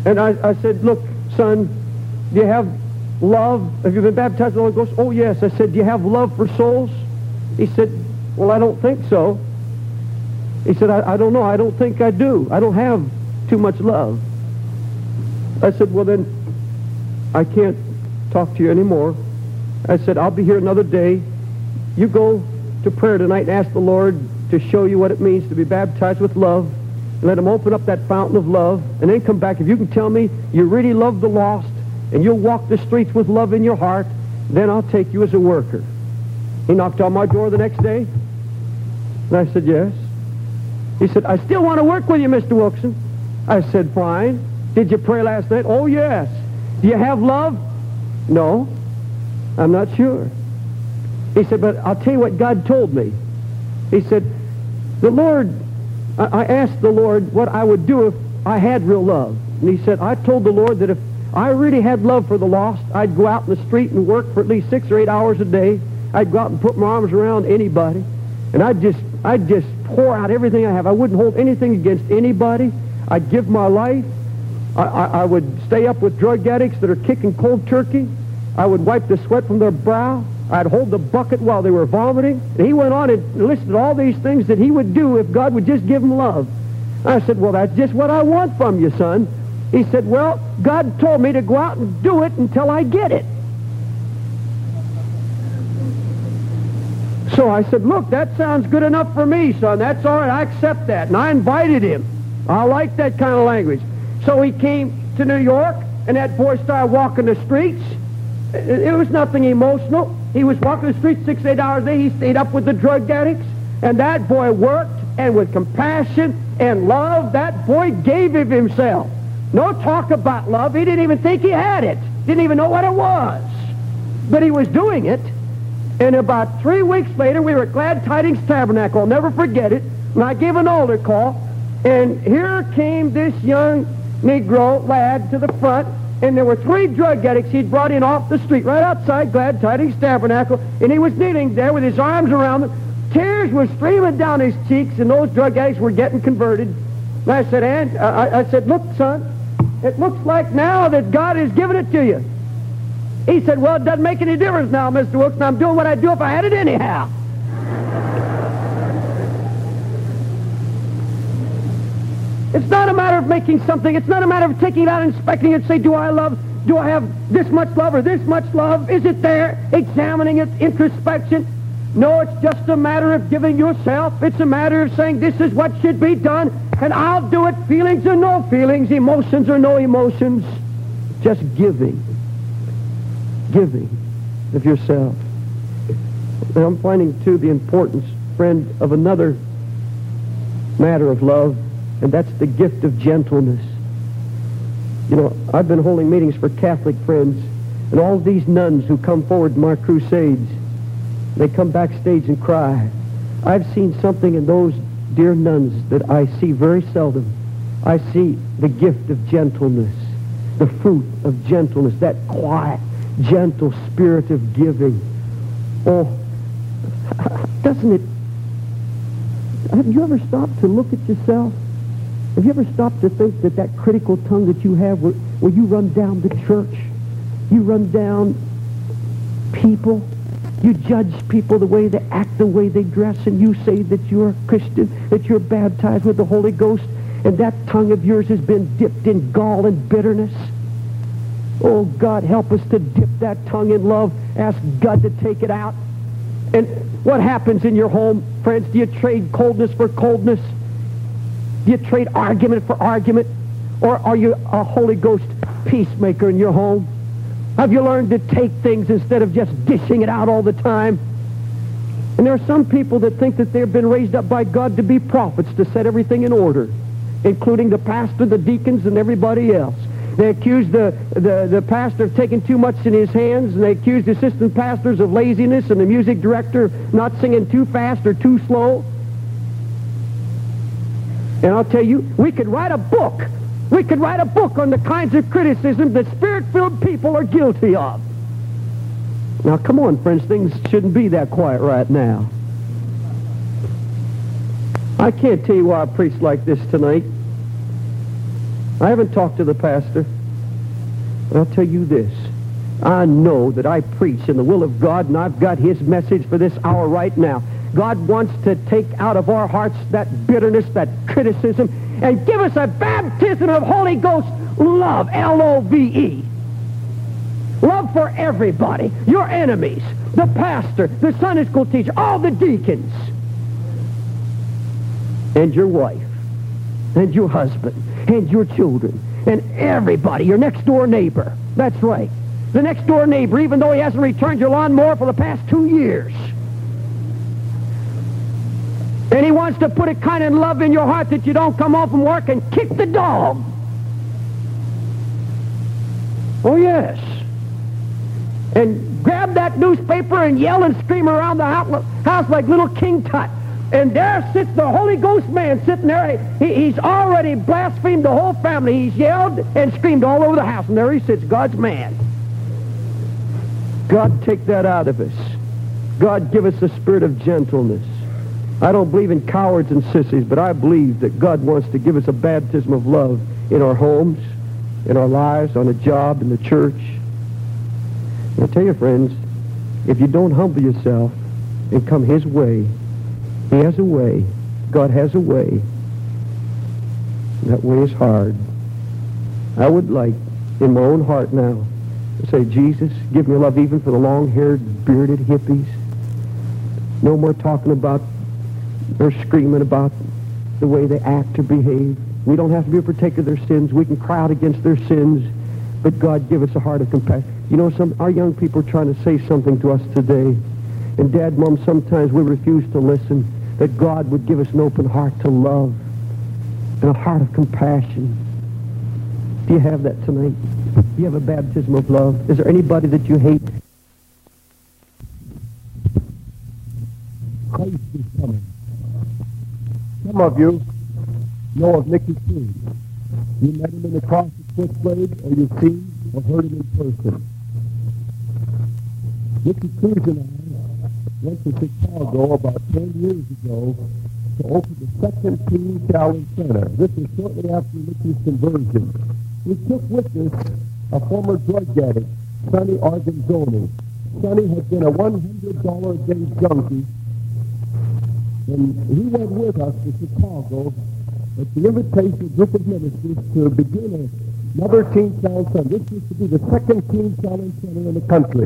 And I said, look, son, do you have love? Have you been baptized in the Holy Ghost? Oh, yes. I said, do you have love for souls? He said, well, I don't think so. He said, I don't know. I don't think I do. I don't have too much love. I said, well, then I can't talk to you anymore. I said, I'll be here another day. You go to prayer tonight and ask the Lord to show you what it means to be baptized with love. And let him open up that fountain of love. And then come back. If you can tell me you really love the lost and you'll walk the streets with love in your heart, then I'll take you as a worker. He knocked on my door the next day. And I said, yes. He said, I still want to work with you, Mr. Wilkerson. I said, fine. Did you pray last night? Oh, yes. Do you have love? No. I'm not sure. He said, but I'll tell you what God told me. He said, I asked the Lord what I would do if I had real love. And he said, I told the Lord that if I really had love for the lost, I'd go out in the street and work for at least 6 or 8 hours a day. I'd go out and put my arms around anybody. And I'd just pour out everything I have. I wouldn't hold anything against anybody. I'd give my life. I would stay up with drug addicts that are kicking cold turkey. I would wipe the sweat from their brow. I'd hold the bucket while they were vomiting. And he went on and listed all these things that he would do if God would just give him love. I said, well, that's just what I want from you, son. He said, well, God told me to go out and do it until I get it. So I said, look, that sounds good enough for me, son. That's all right. I accept that. And I invited him. I like that kind of language. So he came to New York, and that boy started walking the streets. It was nothing emotional. He was walking the streets 6 to 8 hours a day. He stayed up with the drug addicts. And that boy worked, and with compassion and love, that boy gave of himself. No talk about love. He didn't even think he had it. Didn't even know what it was. But he was doing it. And about 3 weeks later, we were at Glad Tidings Tabernacle. I'll never forget it. And I gave an altar call. And here came this young Negro lad to the front. And there were 3 drug addicts he'd brought in off the street right outside Glad Tidings Tabernacle. And he was kneeling there with his arms around them. Tears were streaming down his cheeks, and those drug addicts were getting converted. And I said, I said, look, son, it looks like now that God has given it to you. He said, well, it doesn't make any difference now, Mr. Wilson. I'm doing what I'd do if I had it anyhow. It's not a matter of making something. It's not a matter of taking it out and inspecting it and say, do I have this much love or this much love? Is it there? Examining it, introspection. No, it's just a matter of giving yourself. It's a matter of saying, this is what should be done, and I'll do it, feelings or no feelings, emotions or no emotions. Just giving. Giving of yourself. And I'm finding, too, the importance, friend, of another matter of love, and that's the gift of gentleness. You know, I've been holding meetings for Catholic friends, and all these nuns who come forward in my crusades, they come backstage and cry. I've seen something in those dear nuns that I see very seldom. I see the gift of gentleness, the fruit of gentleness, that quiet, gentle spirit of giving. Oh, doesn't it... Have you ever stopped to look at yourself? Have you ever stopped to think that that critical tongue that you have where you run down the church, you run down people, you judge people the way they act, the way they dress, and you say that you're a Christian, that you're baptized with the Holy Ghost, and that tongue of yours has been dipped in gall and bitterness? Oh, God, help us to dip that tongue in love. Ask God to take it out. And what happens in your home, friends? Do you trade coldness for coldness? Do you trade argument for argument? Or are you a Holy Ghost peacemaker in your home? Have you learned to take things instead of just dishing it out all the time? And there are some people that think that they've been raised up by God to be prophets, to set everything in order, including the pastor, the deacons, and everybody else. They accuse the pastor of taking too much in his hands, and they accuse the assistant pastors of laziness, and the music director of not singing too fast or too slow. And I'll tell you, we could write a book. We could write a book on the kinds of criticism that spirit-filled people are guilty of. Now, come on, friends, things shouldn't be that quiet right now. I can't tell you why I preached like this tonight. I haven't talked to the pastor, but I'll tell you this. I know that I preach in the will of God, and I've got his message for this hour right now. God wants to take out of our hearts that bitterness, that criticism, and give us a baptism of Holy Ghost love, L-O-V-E. Love for everybody, your enemies, the pastor, the Sunday school teacher, all the deacons, and your wife, and your husband, and your children, and everybody, your next door neighbor. That's right. The next door neighbor, even though he hasn't returned your lawnmower for the past 2 years. And he wants to put a kind of love in your heart that you don't come home from work and kick the dog. Oh, yes. And grab that newspaper and yell and scream around the house like little King Tut. And there sits the Holy Ghost man sitting there. He's already blasphemed the whole family. He's yelled and screamed all over the house. And there he sits, God's man. God, take that out of us. God, give us a spirit of gentleness. I don't believe in cowards and sissies, but I believe that God wants to give us a baptism of love in our homes, in our lives, on a job, in the church. And I tell you, friends, if you don't humble yourself and come his way, he has a way. God has a way. And that way is hard. I would like, in my own heart now, to say, Jesus, give me love even for the long-haired, bearded hippies. No more talking about or screaming about the way they act or behave. We don't have to be a partaker of their sins. We can cry out against their sins. But God, give us a heart of compassion. You know, our young people are trying to say something to us today. And Dad, Mom, sometimes we refuse to listen. That God would give us an open heart to love and a heart of compassion. Do you have that tonight? Do you have a baptism of love? Is there anybody that you hate? Christ is coming. Some of you know of Nicky Cruz. You met him in the cross at Switchblade, or you've seen or heard him in person. Nicky Cruz and I went to Chicago about 10 years ago to open the second Teen Challenge Center. This was shortly after Nicky's conversion. We took with us a former drug addict, Sonny Arganzoni. Sonny had been a $100 a day junkie, and he went with us to Chicago at the invitation of a group of ministers to begin another Teen Challenge Center. This was to be the second Teen Challenge Center in the country.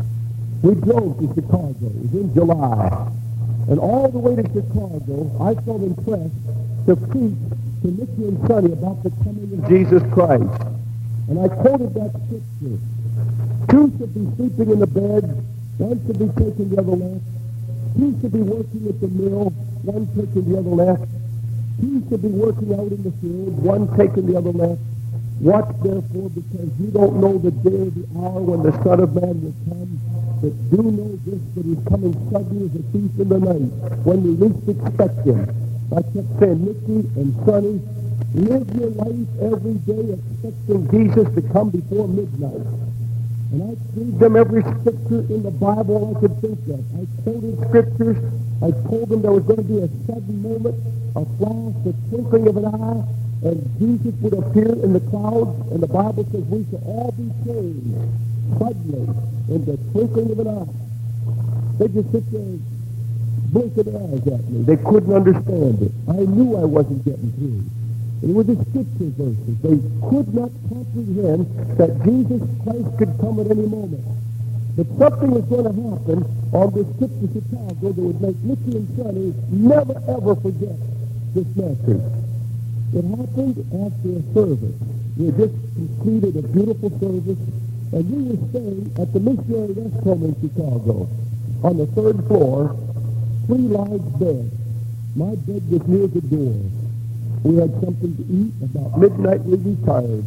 We drove to Chicago. It was in July. And all the way to Chicago, I felt impressed to preach to Nicky and Sonny about the coming of Jesus Christ. And I quoted that scripture. Two should be sleeping in the bed, one should be taking the other left. Two should be working at the mill, one taking the other left. Two should be working out in the field, one taking the other left. Watch therefore, because you don't know the day or the hour when the Son of Man will come. But do know this, that he's coming suddenly as a thief in the night, when you least expect him. I kept saying, Nicky and Sonny, live your life every day expecting Jesus to come before midnight. And I gave them every scripture in the Bible I could think of. I quoted scriptures. I told them there was going to be a sudden moment, a flash, a twinkling of an eye, and Jesus would appear in the clouds. And the Bible says we shall all be changed suddenly in the twinkling of an eye. They just sit there and blink their eyes at me. They couldn't understand it. I knew I wasn't getting through. And it was the scripture verses. They could not comprehend that Jesus Christ could come at any moment. But something was going to happen on this trip to Chicago that would make Nicky and Sonny never, ever forget this message. It happened after a service. We had just completed a beautiful service, and we were staying at the Missionary Rest Home in Chicago on the 3rd floor, 3 large beds. My bed was near the door. We had something to eat. About midnight, we retired.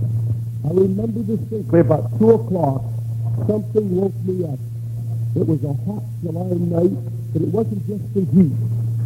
I remember distinctly, about 2 o'clock, something woke me up. It was a hot July night, but it wasn't just the heat.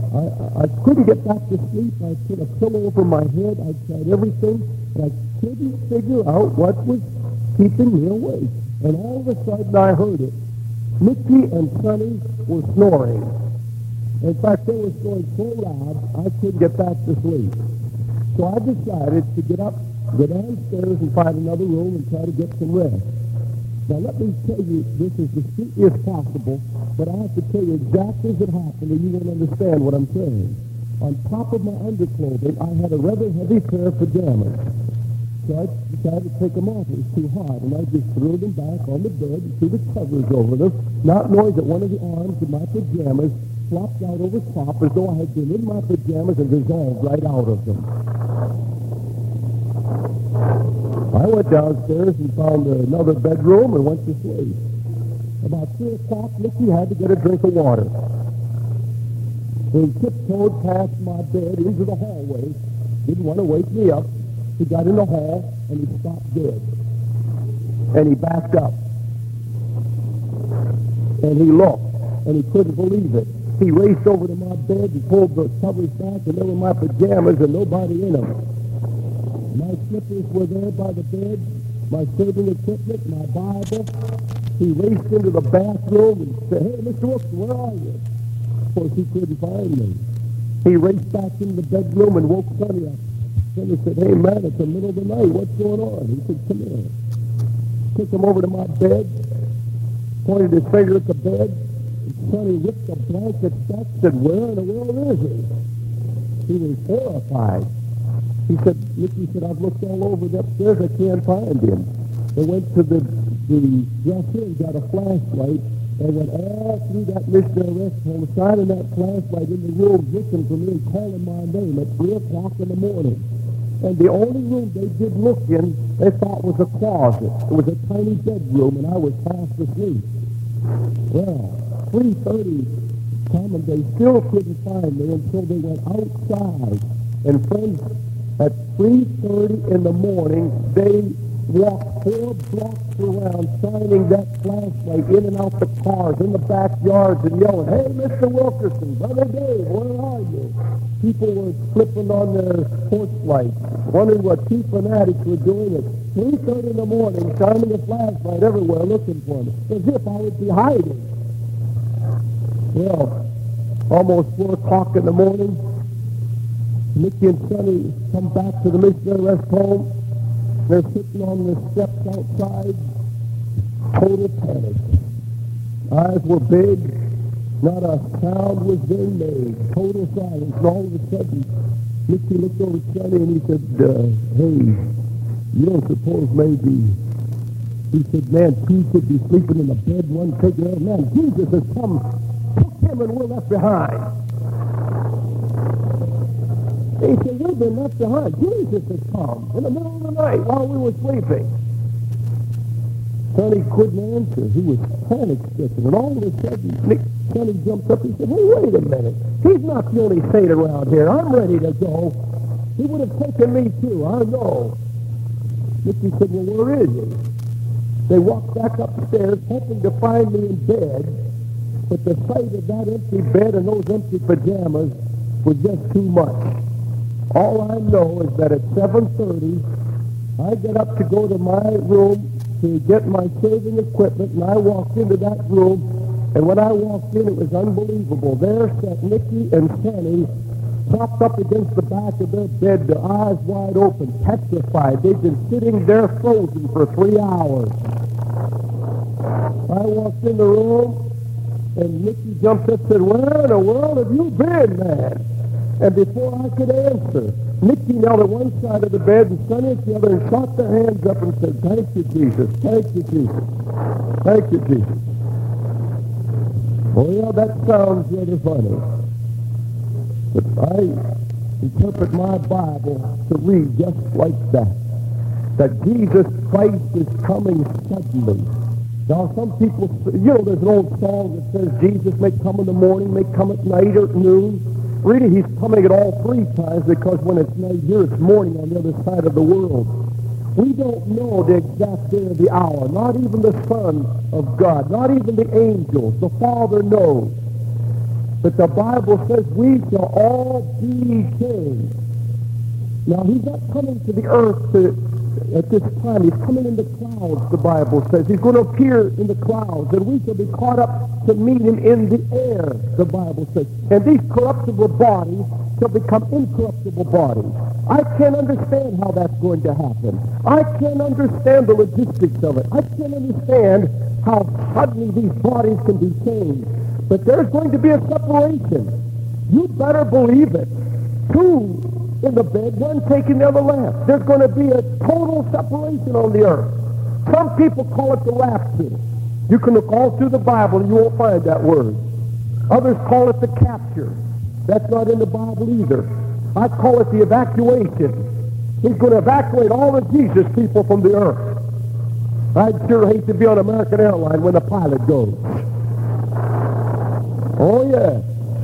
I couldn't get back to sleep. I put a pillow over my head. I tried everything, but I couldn't figure out what was keeping me awake. And all of a sudden, I heard it. Nicky and Sonny were snoring. In fact, they were snoring so loud, I couldn't get back to sleep. So I decided to get up go downstairs and find another room and try to get some rest. Now, let me tell you this as discreetly as possible, but I have to tell you exactly as it happened, and you won't understand what I'm saying. On top of my underclothing, I had a rather heavy pair of pajamas. So I decided to take them off. It was too hot, and I just threw them back on the bed and threw the covers over them, not knowing that one of the arms of my pajamas flopped out over top as though I had been in my pajamas and dissolved right out of them. I went downstairs and found another bedroom and went to sleep. About 3 o'clock, Nicky had to get a drink of water. So he tiptoed past my bed into the hallway, didn't want to wake me up. He got in the hall, and he stopped dead. And he backed up. And he looked, and he couldn't believe it. He raced over to my bed and pulled the covers back, and there were my pajamas and nobody in them. My slippers were there by the bed, my serving equipment, my Bible. He raced into the bathroom and said, "Hey, Mr. Wilson, where are you?" Of course, he couldn't find me. He raced back into the bedroom and woke Sonny up. Sonny said, "Hey, man, it's the middle of the night. What's going on?" He said, "Come here." Took him over to my bed, pointed his finger at the bed, and Sonny ripped the blankets back and said, "Where in the world is he?" He was horrified. He said, Nicky said, "I've looked all over the upstairs. I can't find him." They went to the dresser and got a flashlight and went all through that missionary rest home, shining that flashlight in the room, looking for me and calling my name at 3 o'clock in the morning. And the only room they did look in, they thought was a closet. It was a tiny bedroom, and I was fast asleep. Well, 3:30 come, and they still couldn't find me until they went outside. And friends, at 3:30 in the morning, they walked 4 blocks around, shining that flashlight in and out the cars, in the backyards, and yelling, "Hey, Mr. Wilkerson, Brother Dave, where are you?" People were flipping on their porch lights, wondering what 2 fanatics were doing at 3:30 in the morning, shining a flashlight everywhere looking for me, as if I would be hiding. Well, almost 4 o'clock in the morning, Nicky and Sonny come back to the missionary rest home. They're sitting on the steps outside, total panic. Eyes were big, not a sound was being made, total silence. And all of a sudden, Nicky looked over at Sonny and he said, "Hey, you don't suppose maybe..." He said, "Man, 2 could be sleeping in the bed, 1 taking out. Man, Jesus has come. Took him and we're left behind." He said, "We've been left behind. Jesus has come in the middle of the night while we were sleeping." Sonny couldn't answer. He was panic-stricken. And all of a sudden, Sonny jumped up and said, "Hey, wait a minute. He's not the only saint around here. I'm ready to go. He would have taken me too. I know." Nicky said, "Well, where is he?" They walked back upstairs, hoping to find me in bed, but the sight of that empty bed and those empty pajamas was just too much. All I know is that at 7:30, I get up to go to my room to get my shaving equipment, and I walked into that room, and when I walked in, it was unbelievable. There sat Nicky and Sonny propped up against the back of their bed, their eyes wide open, petrified. They'd been sitting there frozen for 3 hours. I walked in the room, and Nicky jumped up and said, "Where in the world have you been, man?" And before I could answer, Nicky knelt at one side of the bed and Sonny at the other and shot their hands up and said, "Thank you, Jesus. Thank you, Jesus. Thank you, Jesus." Oh, yeah, that sounds rather funny. But I interpret my Bible to read just like that. That Jesus Christ is coming suddenly. Now, some people, there's an old song that says Jesus may come in the morning, may come at night or at noon. Really, he's coming at all 3 times, because when it's night here, it's morning on the other side of the world. We don't know the exact day of the hour, not even the Son of God, not even the angels. The Father knows. But the Bible says we shall all be changed. Now, he's not coming to the earth at this time. He's coming in the clouds, the Bible says. He's going to appear in the clouds, and we shall be caught up to meet him in the air, the Bible says. And these corruptible bodies shall become incorruptible bodies. I can't understand how that's going to happen. I can't understand the logistics of it. I can't understand how suddenly these bodies can be changed. But there's going to be a separation. You better believe it. Two in the bed, one taking the other left. There's going to be a total separation on the earth. Some people call it the rapture. You can look all through the Bible and you won't find that word. Others call it the capture. That's not in the Bible either. I call it the evacuation. He's going to evacuate all the Jesus people from the earth. I'd sure hate to be on American Airlines when the pilot goes. Oh, yeah.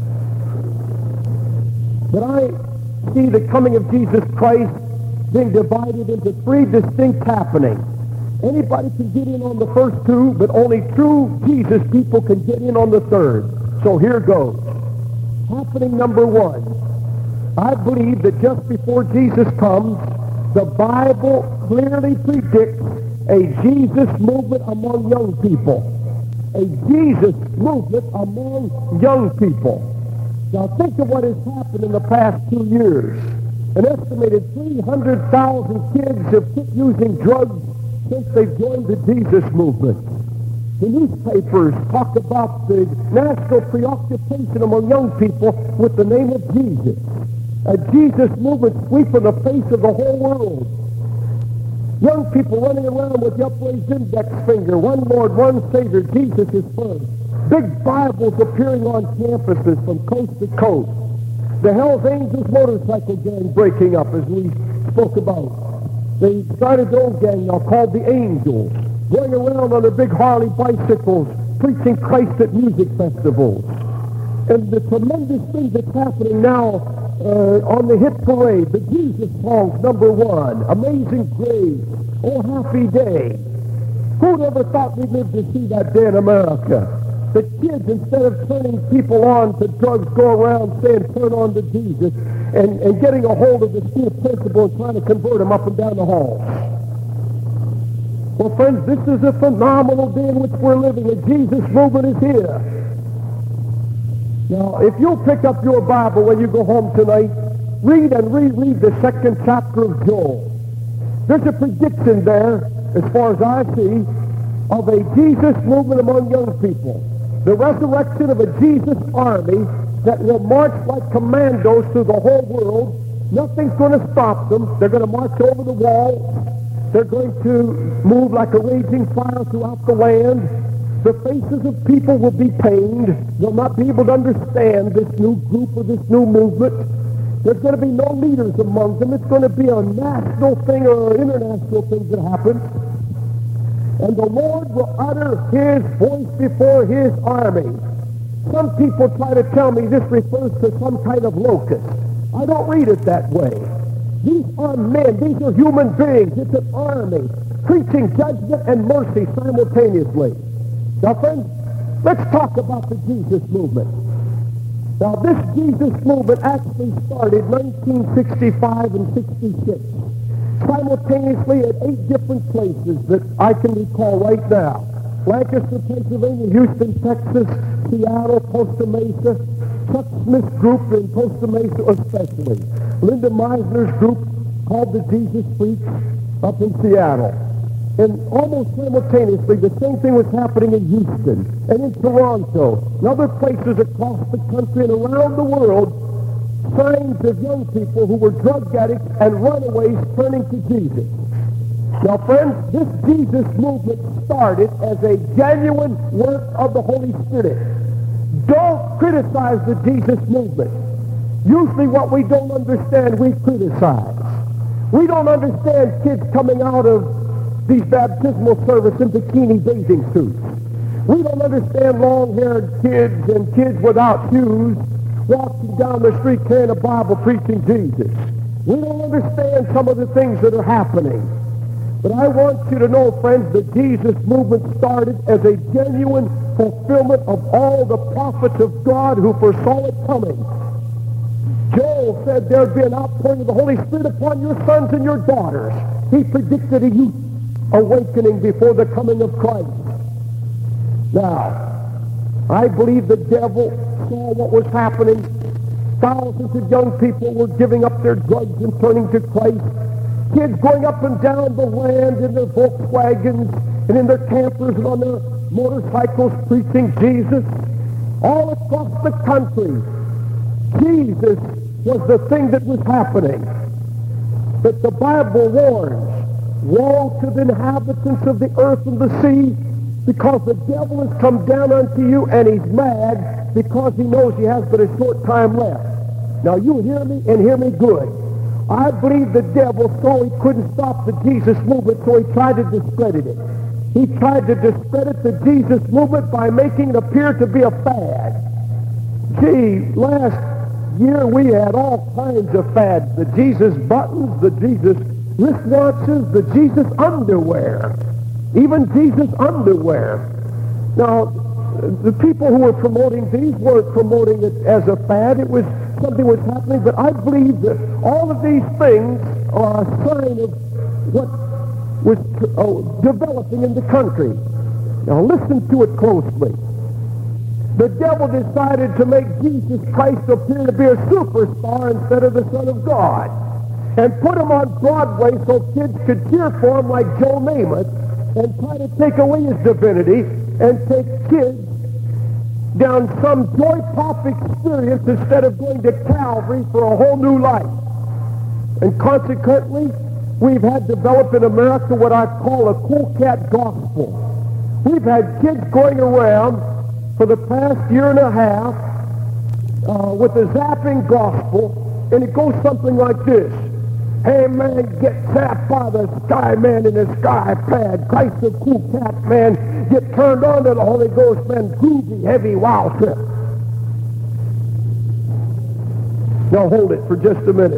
But I see the coming of Jesus Christ being divided into three distinct happenings. Anybody can get in on the first two, but only true Jesus people can get in on the third. So here goes. Happening number one. I believe that just before Jesus comes, the Bible clearly predicts a Jesus movement among young people. A Jesus movement among young people. Now think of what has happened in the past 2 years. An estimated 300,000 kids have quit using drugs since they've joined the Jesus movement. The newspapers talk about the national preoccupation among young people with the name of Jesus. A Jesus movement sweeping the face of the whole world. Young people running around with the upraised index finger. One Lord, one Savior, Jesus is first. Big Bibles appearing on campuses from coast to coast. The Hells Angels motorcycle gang breaking up, as we spoke about. They started their own gang now called the Angels, going around on their big Harley bicycles, preaching Christ at music festivals. And the tremendous thing that's happening now on the hit parade, the Jesus songs, number one, Amazing Grace, Oh Happy Day. Who'd ever thought we'd live to see that day in America? The kids, instead of turning people on to drugs, go around saying, turn on to Jesus, and getting a hold of the school principal and trying to convert them up and down the hall. Well, friends, this is a phenomenal day in which we're living. The Jesus movement is here. Now, if you'll pick up your Bible when you go home tonight, read and reread the second chapter of Joel. There's a prediction there, as far as I see, of a Jesus movement among young people. The resurrection of a Jesus army that will march like commandos through the whole world. Nothing's going to stop them. They're going to march over the walls. They're going to move like a raging fire throughout the land. The faces of people will be pained. They'll not be able to understand this new group or this new movement. There's going to be no leaders among them. It's going to be a national thing or an international thing that happens. And the Lord will utter his voice before his army. Some people try to tell me this refers to some kind of locust. I don't read it that way. These are men. These are human beings. It's an army preaching judgment and mercy simultaneously. Now, friends, let's talk about the Jesus movement. Now, this Jesus movement actually started 1965 and 66. Simultaneously at 8 different places that I can recall right now. Lancaster, Pennsylvania, Houston, Texas, Seattle, Costa Mesa, Chuck Smith's group in Costa Mesa especially. Linda Meisner's group called the Jesus Freaks up in Seattle. And almost simultaneously, the same thing was happening in Houston and in Toronto and other places across the country and around the world. Signs of young people who were drug addicts and runaways turning to Jesus. Now, friends, this Jesus movement started as a genuine work of the Holy Spirit. Don't criticize the Jesus movement. Usually what we don't understand, we criticize. We don't understand kids coming out of these baptismal service in bikini bathing suits. We don't understand long-haired kids and kids without shoes walking down the street carrying a Bible preaching Jesus. We don't understand some of the things that are happening. But I want you to know, friends, the Jesus movement started as a genuine fulfillment of all the prophets of God who foresaw it coming. Joel said there'd be an outpouring of the Holy Spirit upon your sons and your daughters. He predicted a youth awakening before the coming of Christ. Now, I believe the devil saw what was happening, Thousands of young people were giving up their drugs and turning to Christ. Kids going up and down the land in their Volkswagens and in their campers and on their motorcycles preaching Jesus. All across the country, Jesus was the thing that was happening. But the Bible warns, woe to the inhabitants of the earth and the sea, because the devil has come down unto you, and he's mad because he knows he has but a short time left. Now you hear me, and hear me good. I believe the devil saw he couldn't stop the Jesus movement, so he tried to discredit it. He tried to discredit the Jesus movement by making it appear to be a fad. Gee, last year we had all kinds of fads. The Jesus buttons, the Jesus wristwatches, the Jesus underwear. Even Jesus underwear. Now, the people who were promoting these weren't promoting it as a fad. It was something was happening, but I believe that all of these things are a sign of what was developing in the country. Now listen to it closely. The devil decided to make Jesus Christ appear to be a superstar instead of the Son of God, and put him on Broadway so kids could cheer for him like Joe Namath, and try to take away his divinity and take kids down some joy pop experience instead of going to Calvary for a whole new life. And consequently, we've had developed in America what I call a cool cat gospel. We've had kids going around for the past year and a half with the zapping gospel, and it goes something like this. Hey man, get zapped by the sky man in the sky pad. Christ the cool cat man, get turned on to the Holy Ghost man, groovy, heavy, wild trip. Now hold it for just a minute.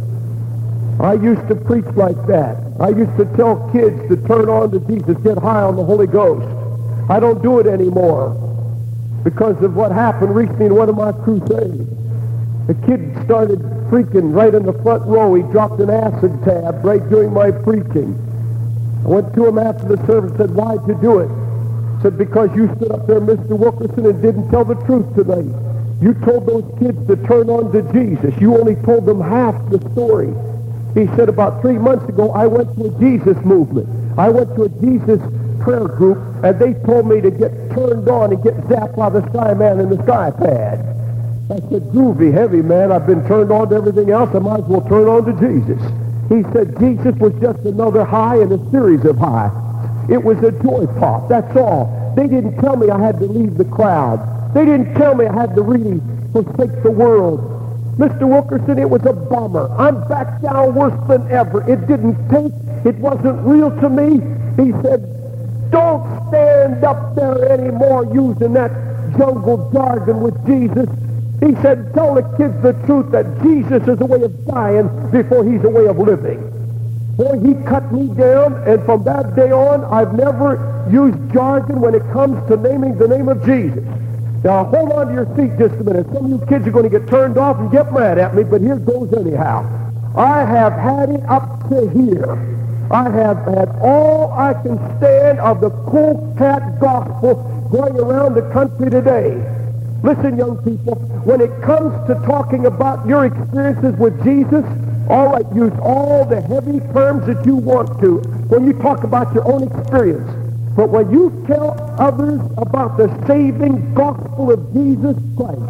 I used to preach like that. I used to tell kids to turn on to Jesus, get high on the Holy Ghost. I don't do it anymore because of what happened recently in one of my crusades. A kid started freaking right in the front row. He dropped an acid tab right during my preaching. I went to him after the service and said, why'd you do it? He said, because you stood up there, Mr. Wilkerson, and didn't tell the truth tonight. You told those kids to turn on to Jesus. You only told them half the story. He said, about 3 months ago, I went to a Jesus movement. I went to a Jesus prayer group, and they told me to get turned on and get zapped by the sky man in the sky pad. I said, groovy, heavy, man. I've been turned on to everything else. I might as well turn on to Jesus. He said Jesus was just another high in a series of highs. It was a joy pop, that's all. They didn't tell me I had to leave the crowd. They didn't tell me I had to really forsake the world. Mr. Wilkerson, it was a bummer. I'm back down worse than ever. It didn't take. It wasn't real to me. He said, don't stand up there anymore using that jungle jargon with Jesus. He said, tell the kids the truth that Jesus is a way of dying before he's a way of living. Boy, he cut me down, and from that day on, I've never used jargon when it comes to naming the name of Jesus. Now, hold on to your seat just a minute. Some of you kids are going to get turned off and get mad at me, but here goes anyhow. I have had it up to here. I have had all I can stand of the cool cat gospel going around the country today. Listen, young people, when it comes to talking about your experiences with Jesus, all right, use all the heavy terms that you want to when you talk about your own experience. But when you tell others about the saving gospel of Jesus Christ,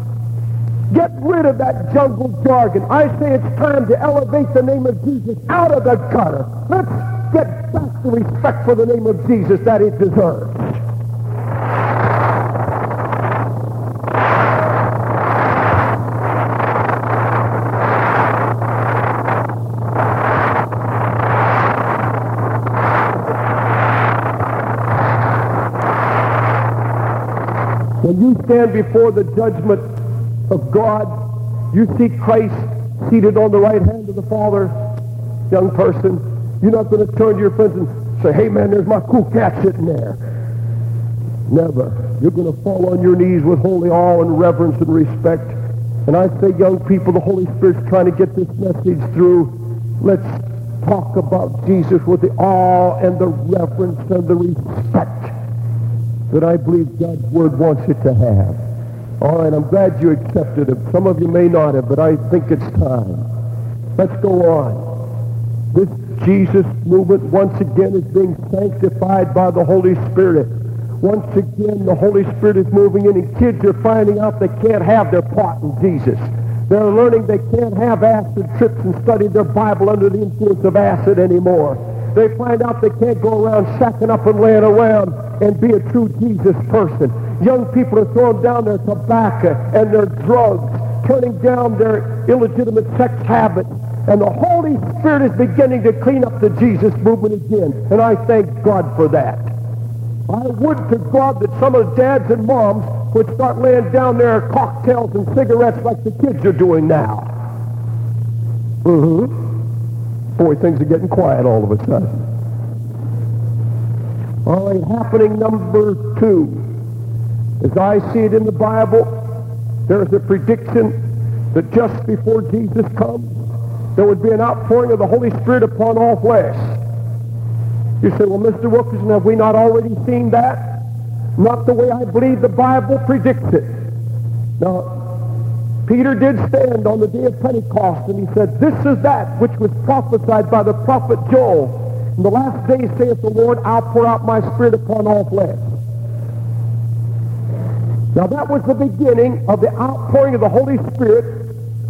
get rid of that jungle jargon. I say it's time to elevate the name of Jesus out of the gutter. Let's get back the respect for the name of Jesus that it deserves. When you stand before the judgment of God, you see Christ seated on the right hand of the Father. Young person, you're not going to turn to your friends and say, hey man, there's my cool cat sitting there. Never. You're going to fall on your knees with holy awe and reverence and respect. And I say, young people, the Holy Spirit's trying to get this message through. Let's talk about Jesus with the awe and the reverence and the respect that I believe God's Word wants it to have. All right, I'm glad you accepted it. Some of you may not have, but I think it's time. Let's go on. This Jesus movement once again is being sanctified by the Holy Spirit. Once again, the Holy Spirit is moving in, and kids are finding out they can't have their part in Jesus. They're learning they can't have acid trips and study their Bible under the influence of acid anymore. They find out they can't go around shacking up and laying around and be a true Jesus person. Young people are throwing down their tobacco and their drugs, turning down their illegitimate sex habits. And the Holy Spirit is beginning to clean up the Jesus movement again. And I thank God for that. I would to God that some of the dads and moms would start laying down their cocktails and cigarettes like the kids are doing now. Boy, things are getting quiet all of a sudden. All right, happening number 2. As I see it in the Bible, there is a prediction that just before Jesus comes, there would be an outpouring of the Holy Spirit upon all flesh. You say, well, Mr. Wilkerson, have we not already seen that? Not the way I believe the Bible predicts it. Now, Peter did stand on the day of Pentecost, and he said, this is that which was prophesied by the prophet Joel. In the last days, saith the Lord, I'll pour out my Spirit upon all flesh. Now, that was the beginning of the outpouring of the Holy Spirit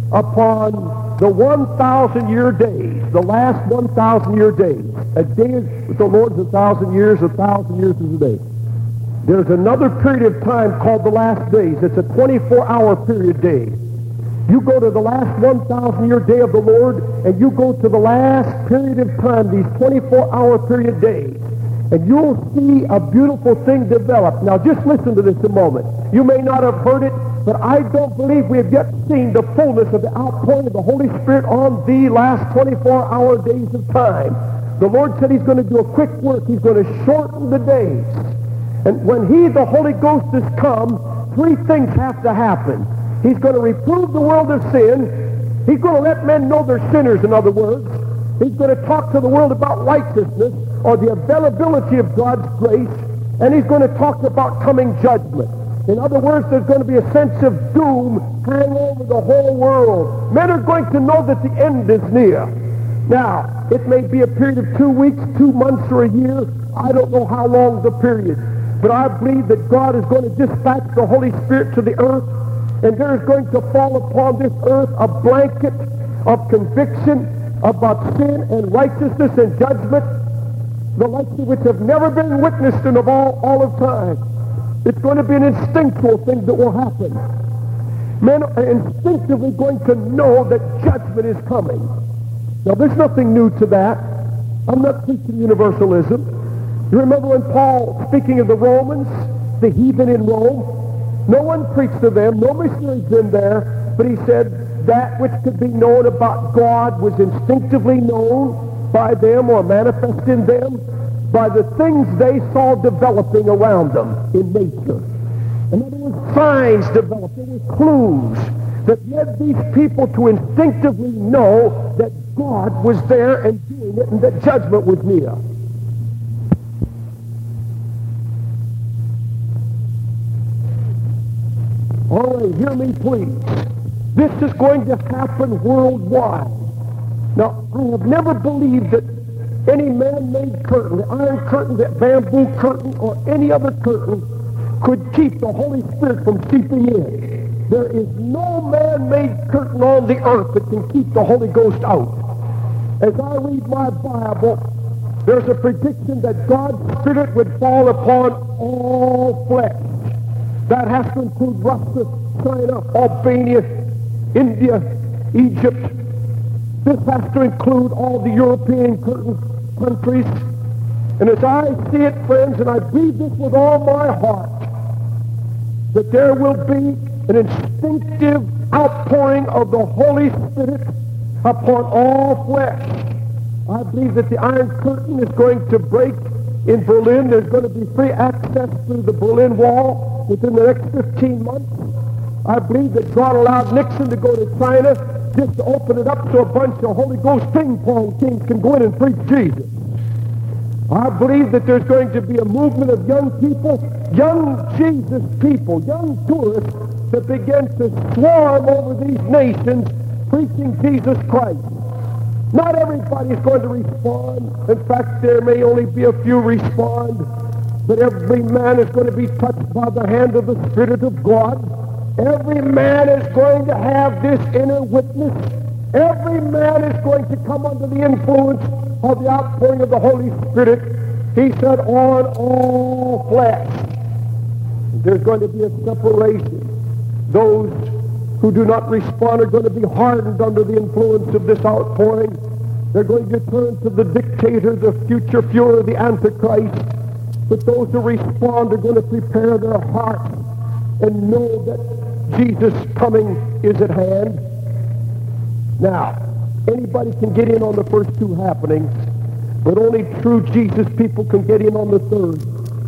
upon the 1,000-year days, the last 1,000-year days. A day with the Lord is 1,000 years, 1,000 years is a day. There's another period of time called the last days. It's a 24-hour period day. You go to the last 1,000-year day of the Lord, and you go to the last period of time, these 24-hour period days, and you'll see a beautiful thing develop. Now, just listen to this a moment. You may not have heard it, but I don't believe we have yet seen the fullness of the outpouring of the Holy Spirit on the last 24-hour days of time. The Lord said he's going to do a quick work. He's going to shorten the days. And when he, the Holy Ghost, has come, 3 things have to happen. He's going to reprove the world of sin. He's going to let men know they're sinners, in other words. He's going to talk to the world about righteousness or the availability of God's grace. And he's going to talk about coming judgment. In other words, there's going to be a sense of doom hang over the whole world. Men are going to know that the end is near. Now, it may be a period of 2 weeks, 2 months, or a year. I don't know how long the period. But I believe that God is going to dispatch the Holy Spirit to the earth, and there is going to fall upon this earth a blanket of conviction about sin and righteousness and judgment, the likes of which have never been witnessed in all of time. It's going to be an instinctual thing that will happen. Men are instinctively going to know that judgment is coming. Now, there's nothing new to that. I'm not preaching universalism. You remember when Paul, speaking of the Romans, the heathen in Rome, no one preached to them, no missionaries been there, but he said that which could be known about God was instinctively known by them or manifest in them by the things they saw developing around them in nature. And there were signs developed, there were clues that led these people to instinctively know that God was there and doing it and that judgment was near. All right, hear me please. This is going to happen worldwide. Now, I have never believed that any man-made curtain, the iron curtain, the bamboo curtain, or any other curtain could keep the Holy Spirit from seeping in. There is no man-made curtain on the earth that can keep the Holy Ghost out. As I read my Bible, there's a prediction that God's Spirit would fall upon all flesh. That has to include Russia, China, Albania, India, Egypt. This has to include all the European countries. And as I see it, friends, and I believe this with all my heart, that there will be an instinctive outpouring of the Holy Spirit upon all flesh. I believe that the Iron Curtain is going to break in Berlin. There's going to be free access through the Berlin Wall within the next 15 months. I believe that God allowed Nixon to go to China just to open it up so a bunch of Holy Ghost ping-pong teams can go in and preach Jesus. I believe that there's going to be a movement of young people, young Jesus people, young tourists to begin to swarm over these nations preaching Jesus Christ. Not everybody is going to respond. In fact, there may only be a few respond. But every man is going to be touched by the hand of the Spirit of God. Every man is going to have this inner witness. Every man is going to come under the influence of the outpouring of the Holy Spirit. He said, on all flesh. There's going to be a separation. Those who do not respond are going to be hardened under the influence of this outpouring. They're going to turn to the dictator, the future Führer, the Antichrist. But those who respond are going to prepare their hearts and know that Jesus' coming is at hand. Now, anybody can get in on the first two happenings, but only true Jesus people can get in on the third.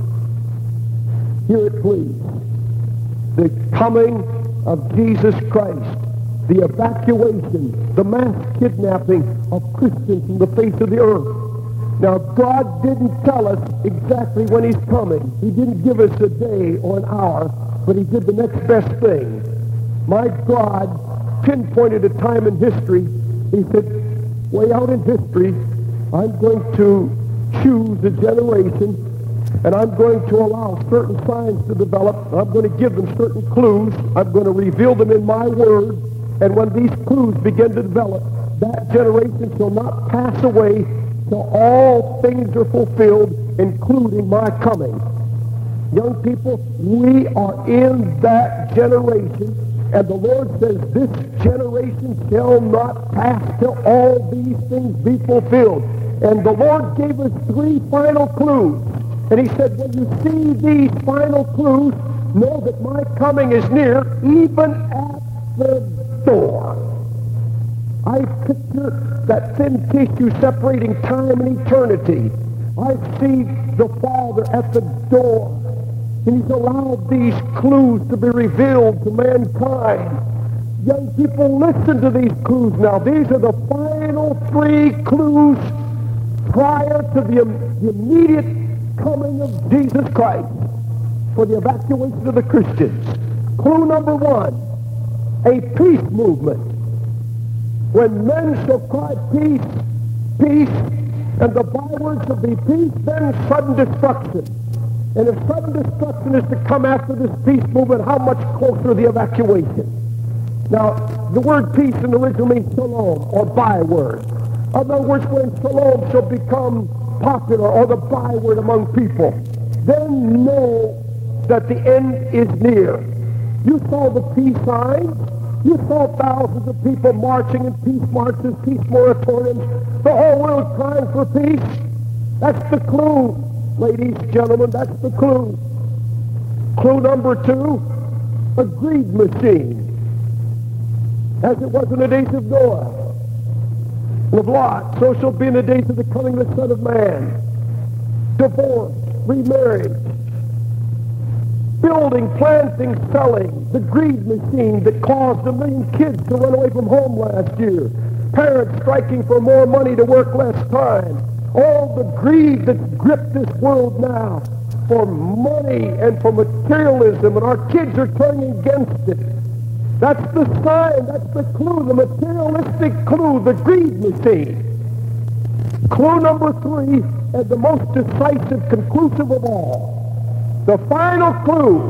Hear it, please. The coming of Jesus Christ, the evacuation, the mass kidnapping of Christians from the face of the earth. Now, God didn't tell us exactly when he's coming. He didn't give us a day or an hour, but he did the next best thing. My God pinpointed a time in history. He said, way out in history, I'm going to choose a generation, and I'm going to allow certain signs to develop. I'm going to give them certain clues. I'm going to reveal them in my word. And when these clues begin to develop, that generation shall not pass away till all things are fulfilled, including my coming. Young people, we are in that generation, and the Lord says this generation shall not pass till all these things be fulfilled. And the Lord gave us three final clues. And he said, when you see these final clues, know that my coming is near, even at the door. I picture that thin tissue separating time and eternity. I see the Father at the door. And he's allowed these clues to be revealed to mankind. Young people, listen to these clues now. These are the final three clues prior to the immediate coming of Jesus Christ for the evacuation of the Christians. Clue number one, a peace movement. When men shall cry peace, peace, and the byword shall be peace, then sudden destruction. And if sudden destruction is to come after this peace movement, how much closer the evacuation? Now, the word peace in the original means shalom, or byword. In other words, when shalom shall become popular, or the byword among people, then know that the end is near. You saw the peace signs. You saw thousands of people marching in peace marches, peace moratoriums, the whole world crying for peace. That's the clue, ladies, gentlemen, that's the clue. Clue number two, a greed machine. As it was in the days of Noah and of Lot, so shall be in the days of the coming of the Son of Man. Divorce, remarriage, building, planting, selling, the greed machine that caused 1 million kids to run away from home last year, parents striking for more money to work less time, all the greed that's gripped this world now for money and for materialism, and our kids are turning against it. That's the sign, that's the clue, the materialistic clue, the greed machine. Clue number three, and the most decisive, conclusive of all, the final clue,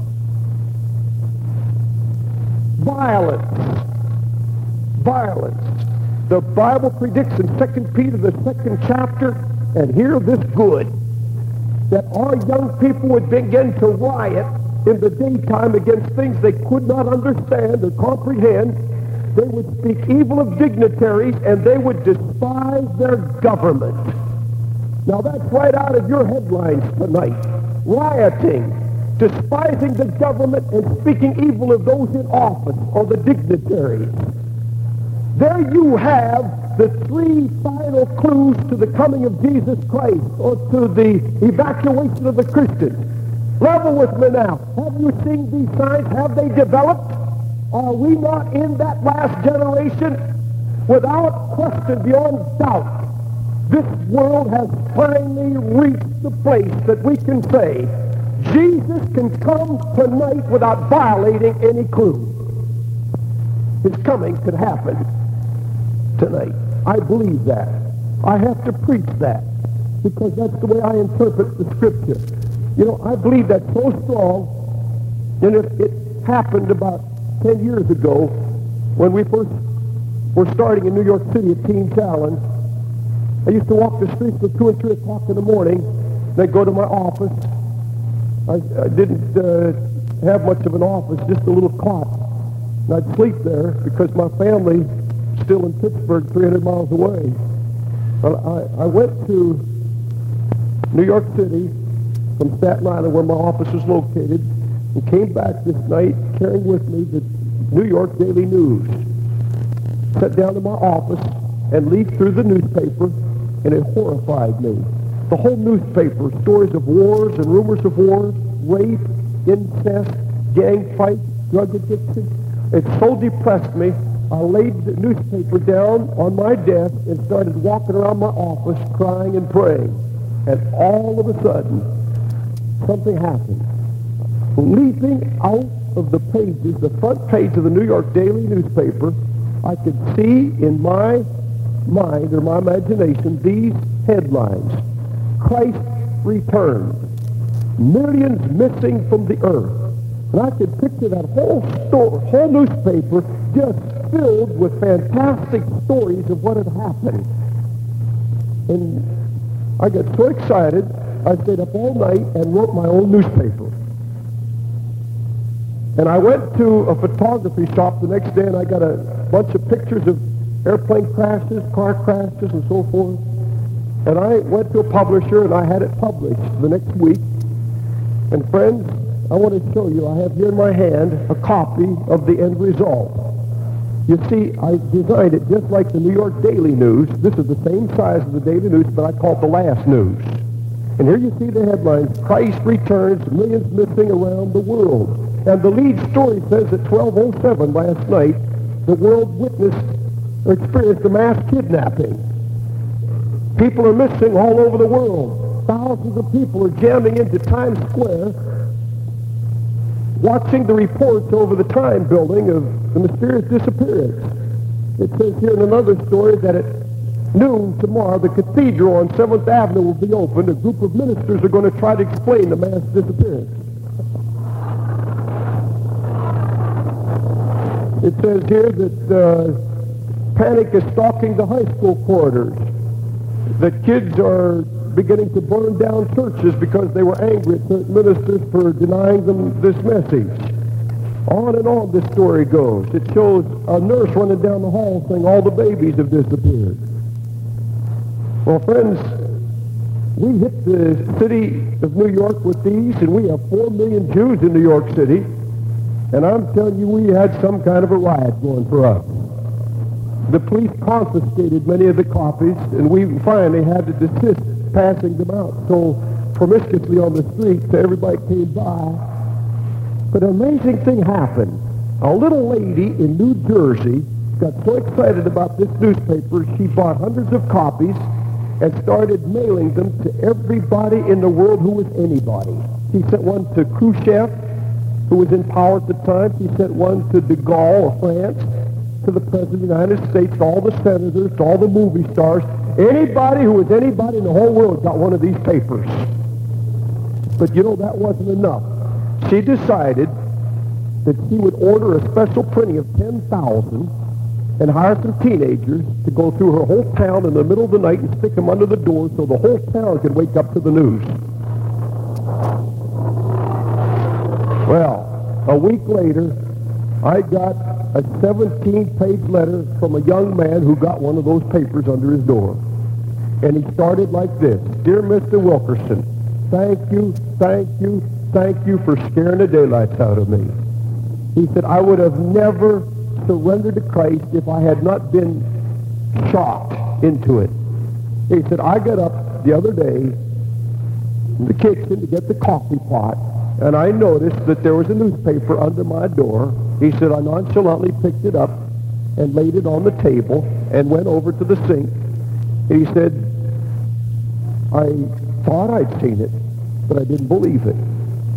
violence. Violence. The Bible predicts in 2 Peter, the 2nd chapter, and hear this good, that our young people would begin to riot in the daytime against things they could not understand or comprehend. They would speak evil of dignitaries, and they would despise their government. Now that's right out of your headlines tonight. Rioting, despising the government, and speaking evil of those in office or the dignitaries. There you have the three final clues to the coming of Jesus Christ, or to the evacuation of the Christians. Level with me now. Have you seen these signs? Have they developed? Are we not in that last generation? Without question, beyond doubt, this world has finally reached the place that we can say Jesus can come tonight without violating any clue. His coming could happen tonight. I believe that. I have to preach that because that's the way I interpret the Scripture. You know, I believe that so strong, and it happened about 10 years ago when we first were starting in New York City at Teen Challenge. I used to walk the streets till 2 and 3 o'clock in the morning. Then go to my office. I didn't have much of an office, just a little cot. And I'd sleep there because my family still in Pittsburgh, 300 miles away. Well, I went to New York City from Staten Island, where my office was located, and came back this night carrying with me the New York Daily News. Sat down in my office and leafed through the newspaper, and it horrified me. The whole newspaper, stories of wars and rumors of wars, rape, incest, gang fights, drug addiction. It so depressed me, I laid the newspaper down on my desk and started walking around my office crying and praying. And all of a sudden, something happened. Leaping out of the pages, the front page of the New York Daily newspaper, I could see in my mind or my imagination these headlines. Christ returned. Millions missing from the earth. And I could picture that whole newspaper just filled with fantastic stories of what had happened. And I got so excited, I stayed up all night and wrote my own newspaper. And I went to a photography shop the next day, and I got a bunch of pictures of airplane crashes, car crashes, and so forth. And I went to a publisher, and I had it published the next week. And friends, I want to show you, I have here in my hand a copy of the end result. You see, I designed it just like the New York Daily News. This is the same size as the Daily News, but I call it the last news. And here you see the headlines, Christ returns, millions missing around the world. And the lead story says at 12:07 last night, the world witnessed or experienced a mass kidnapping. People are missing all over the world. Thousands of people are jamming into Times Square, watching the reports over the Time building of the mysterious disappearance. It says here in another story that at noon tomorrow, the cathedral on 7th Avenue will be opened. A group of ministers are going to try to explain the mass disappearance. It says here that panic is stalking the high school corridors, that kids are beginning to burn down churches because they were angry at certain ministers for denying them this message. On and on this story goes. It shows a nurse running down the hall saying all the babies have disappeared. Well, friends, we hit the city of New York with these, and we have 4 million Jews in New York City, and I'm telling you, we had some kind of a riot going for us. The police confiscated many of the copies, and we finally had to desist passing them out so promiscuously on the streets so everybody came by. But an amazing thing happened. A little lady in New Jersey got so excited about this newspaper, she bought hundreds of copies and started mailing them to everybody in the world who was anybody. She sent one to Khrushchev, who was in power at the time. She sent one to de Gaulle of France, to the President of the United States, to all the senators, to all the movie stars. Anybody who was anybody in the whole world got one of these papers. But you know, that wasn't enough. She decided that she would order a special printing of 10,000 and hire some teenagers to go through her whole town in the middle of the night and stick them under the door so the whole town could wake up to the news. Well, a week later, I got a 17-page letter from a young man who got one of those papers under his door. And he started like this: Dear Mr. Wilkerson, thank you for scaring the daylights out of me. He said, I would have never surrendered to Christ if I had not been shocked into it. He said, I got up the other day in the kitchen to get the coffee pot, and I noticed that there was a newspaper under my door. He said, I nonchalantly picked it up and laid it on the table and went over to the sink. And he said, I thought I'd seen it, but I didn't believe it.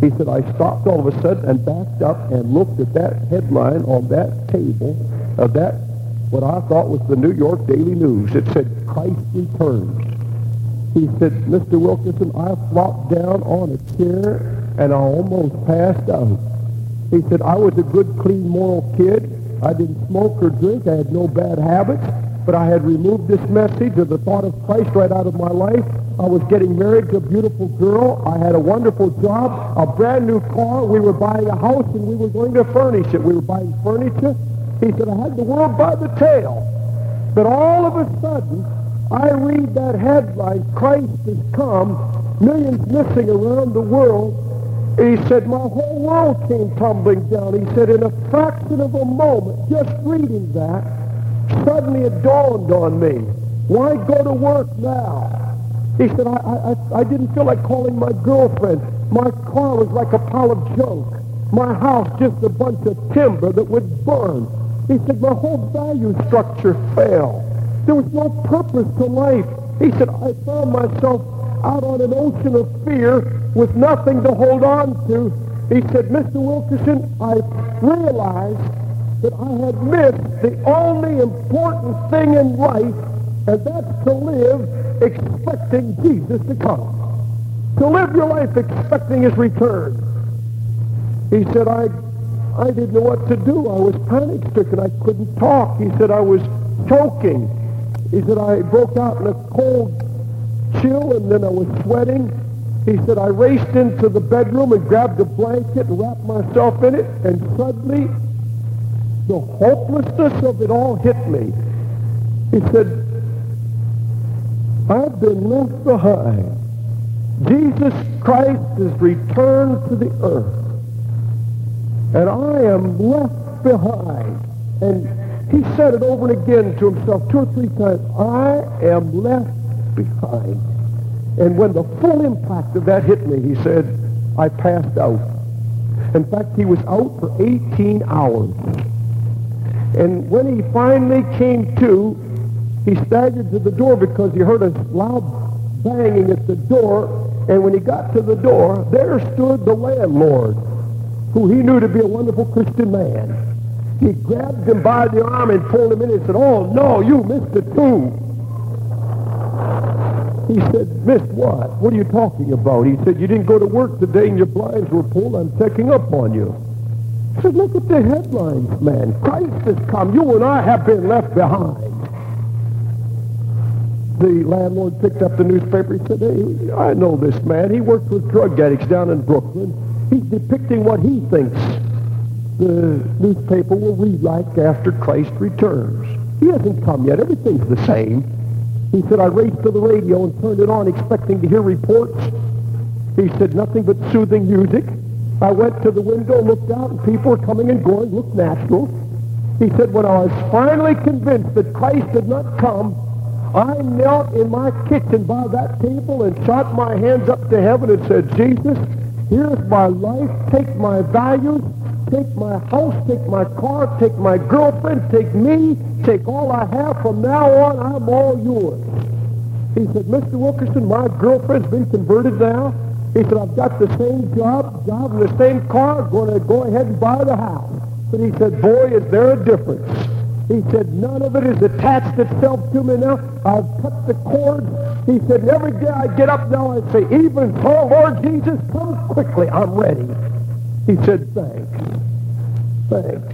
He said, I stopped all of a sudden and backed up and looked at that headline on that table of that, what I thought was the New York Daily News. It said, Christ returns. He said, Mr. Wilkerson, I flopped down on a chair and I almost passed out. He said, I was a good, clean, moral kid. I didn't smoke or drink. I had no bad habits. But I had removed this message of the thought of Christ right out of my life. I was getting married to a beautiful girl. I had a wonderful job, a brand new car. We were buying a house and we were going to furnish it. We were buying furniture. He said, I had the world by the tail. But all of a sudden, I read that headline, Christ has come, millions missing around the world. He said, my whole world came tumbling down. He said, in a fraction of a moment, just reading that, suddenly it dawned on me, why go to work now? He said, I didn't feel like calling my girlfriend. My car was like a pile of junk. My house just a bunch of timber that would burn. He said, my whole value structure fell. There was no purpose to life. He said, I found myself out on an ocean of fear with nothing to hold on to. He said, Mr. Wilkerson, I realized that I had missed the only important thing in life, and that's to live expecting Jesus to come. To live your life expecting his return. He said, I didn't know what to do. I was panic-stricken. I couldn't talk. He said, I was choking. He said, I broke out in a cold chill, and then I was sweating. He said, I raced into the bedroom and grabbed a blanket and wrapped myself in it, and suddenly the hopelessness of it all hit me. He said, I've been left behind. Jesus Christ has returned to the earth, and I am left behind. And he said it over and again to himself 2 or 3 times, I am left behind. And when the full impact of that hit me, he said, I passed out. In fact, he was out for 18 hours. And when he finally came to, he staggered to the door because he heard a loud banging at the door. And when he got to the door, there stood the landlord, who he knew to be a wonderful Christian man. He grabbed him by the arm and pulled him in and said, oh, no, you missed it too. He said, missed what? What are you talking about? He said, you didn't go to work today and your blinds were pulled. I'm checking up on you. He said, look at the headlines, man. Christ has come. You and I have been left behind. The landlord picked up the newspaper. He said, hey, I know this man. He works with drug addicts down in Brooklyn. He's depicting what he thinks the newspaper will read like after Christ returns. He hasn't come yet. Everything's the same. He said, I raced to the radio and turned it on expecting to hear reports. He said, nothing but soothing music. I went to the window, looked out, and people were coming and going, looked natural. He said, when I was finally convinced that Christ had not come, I knelt in my kitchen by that table and shot my hands up to heaven and said, Jesus, here's my life. Take my values. Take my house. Take my car. Take my girlfriend. Take me. Take all I have. From now on, I'm all yours. He said, Mr. Wilkerson, my girlfriend's been converted now. He said, I've got the same job and the same car. I'm going to go ahead and buy the house. But he said, boy, is there a difference. He said, none of it is attached itself to me now. I've cut the cord. He said, every day I get up now, I say, even so, Lord Jesus, come quickly. I'm ready. He said, thanks. Thanks.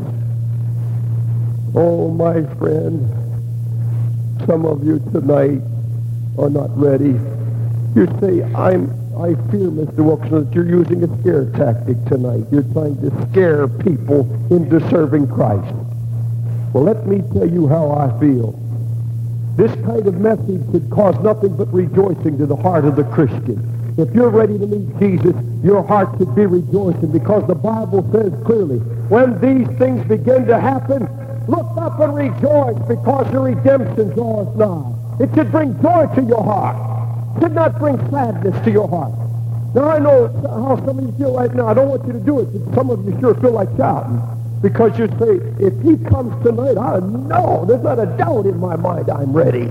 Oh, my friend, some of you tonight are not ready. You say, I fear, Mr. Wilkerson, that you're using a scare tactic tonight. You're trying to scare people into serving Christ. Well, let me tell you how I feel. This kind of message should cause nothing but rejoicing to the heart of the Christian. If you're ready to meet Jesus, your heart should be rejoicing, because the Bible says clearly, when these things begin to happen, look up and rejoice, because your redemption draws nigh. It should bring joy to your heart. It should not bring sadness to your heart. Now, I know how some of you feel right now. I don't want you to do it, but some of you sure feel like shouting. Because you say, if he comes tonight, I know, there's not a doubt in my mind I'm ready.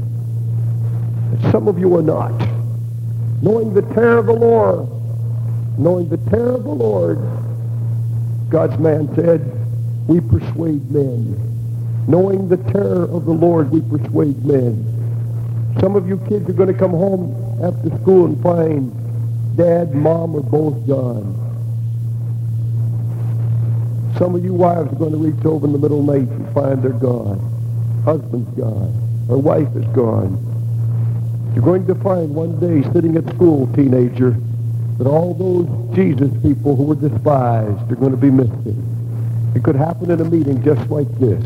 But some of you are not. Knowing the terror of the Lord, knowing the terror of the Lord, God's man said, we persuade men. Knowing the terror of the Lord, we persuade men. Some of you kids are going to come home after school and find Dad and Mom are both gone. Some of you wives are going to reach over in the middle of the night and find they're gone. Husband's gone. Or wife is gone. You're going to find one day sitting at school, teenager, that all those Jesus people who were despised are going to be missing. It could happen in a meeting just like this.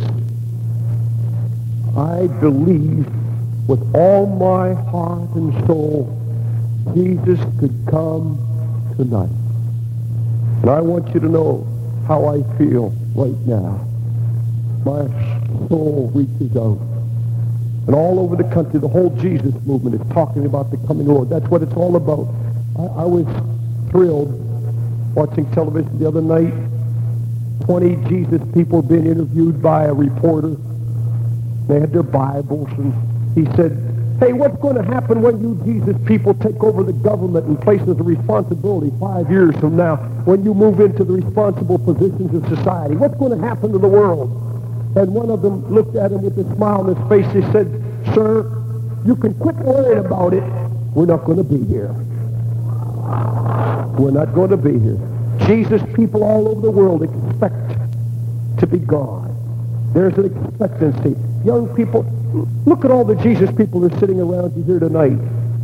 I believe with all my heart and soul Jesus could come tonight. And I want you to know how I feel right now. My soul reaches out. And all over the country, the whole Jesus movement is talking about the coming Lord. That's what it's all about. I was thrilled watching television the other night. 20 Jesus people being interviewed by a reporter. They had their Bibles, and he said, hey, what's going to happen when you Jesus people take over the government and places of responsibility 5 years from now, when you move into the responsible positions of society? What's going to happen to the world? And one of them looked at him with a smile on his face. He said, sir, you can quit worrying about it. We're not going to be here. We're not going to be here. Jesus people all over the world expect to be gone. There's an expectancy. Young people, look at all the Jesus people that are sitting around you here tonight.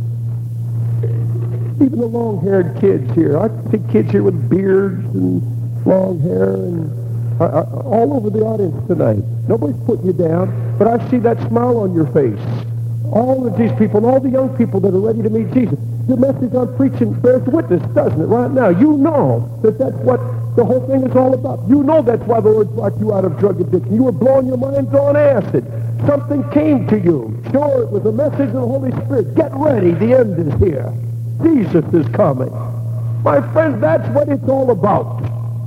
Even the long-haired kids here. I see kids here with beards and long hair and all over the audience tonight. Nobody's putting you down, but I see that smile on your face. All of these people and all the young people that are ready to meet Jesus. The message I'm preaching bears witness, doesn't it, right now? You know that that's what the whole thing is all about. You know that's why the Lord brought you out of drug addiction. You were blowing your minds on acid. Something came to you. Sure, it was a message of the Holy Spirit. Get ready. The end is here. Jesus is coming. My friends, that's what it's all about.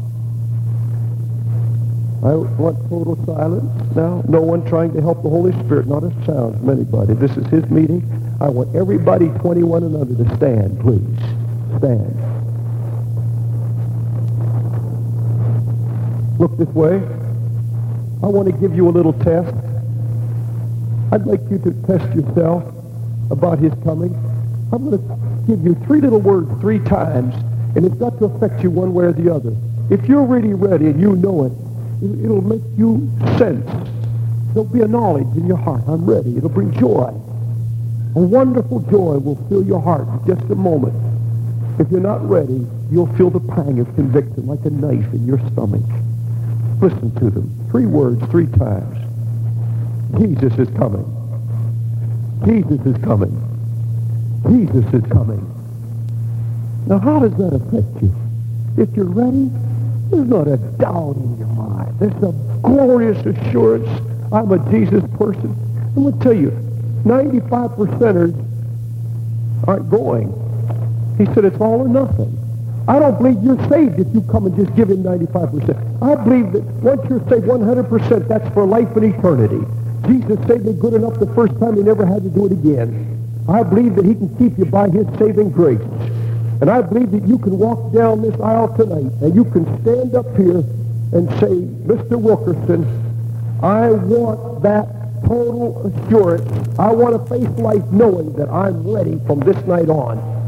I want total silence now. No one trying to help the Holy Spirit, not a sound from anybody. This is his meeting. I want everybody 21 and under to stand, please. Stand. Look this way. I want to give you a little test. I'd like you to test yourself about his coming. I'm going to give you 3 little words 3 times, and it's got to affect you one way or the other. If you're really ready and you know it, it'll make you sense. There'll be a knowledge in your heart. I'm ready. It'll bring joy. A wonderful joy will fill your heart in just a moment. If you're not ready, you'll feel the pang of conviction like a knife in your stomach. Listen to them. 3 words 3 times. Jesus is coming. Jesus is coming. Jesus is coming. Now, how does that affect you? If you're ready, there's not a doubt in your mind. There's a glorious assurance. I'm a Jesus person. I'm going to tell you, 95%ers aren't going. He said it's all or nothing. I don't believe you're saved if you come and just give him 95%. I believe that once you're saved 100%, that's for life and eternity. Jesus saved me good enough the first time he never had to do it again. I believe that he can keep you by his saving grace. And I believe that you can walk down this aisle tonight and you can stand up here and say, Mr. Wilkerson, I want that total assurance. I want to face life knowing that I'm ready from this night on.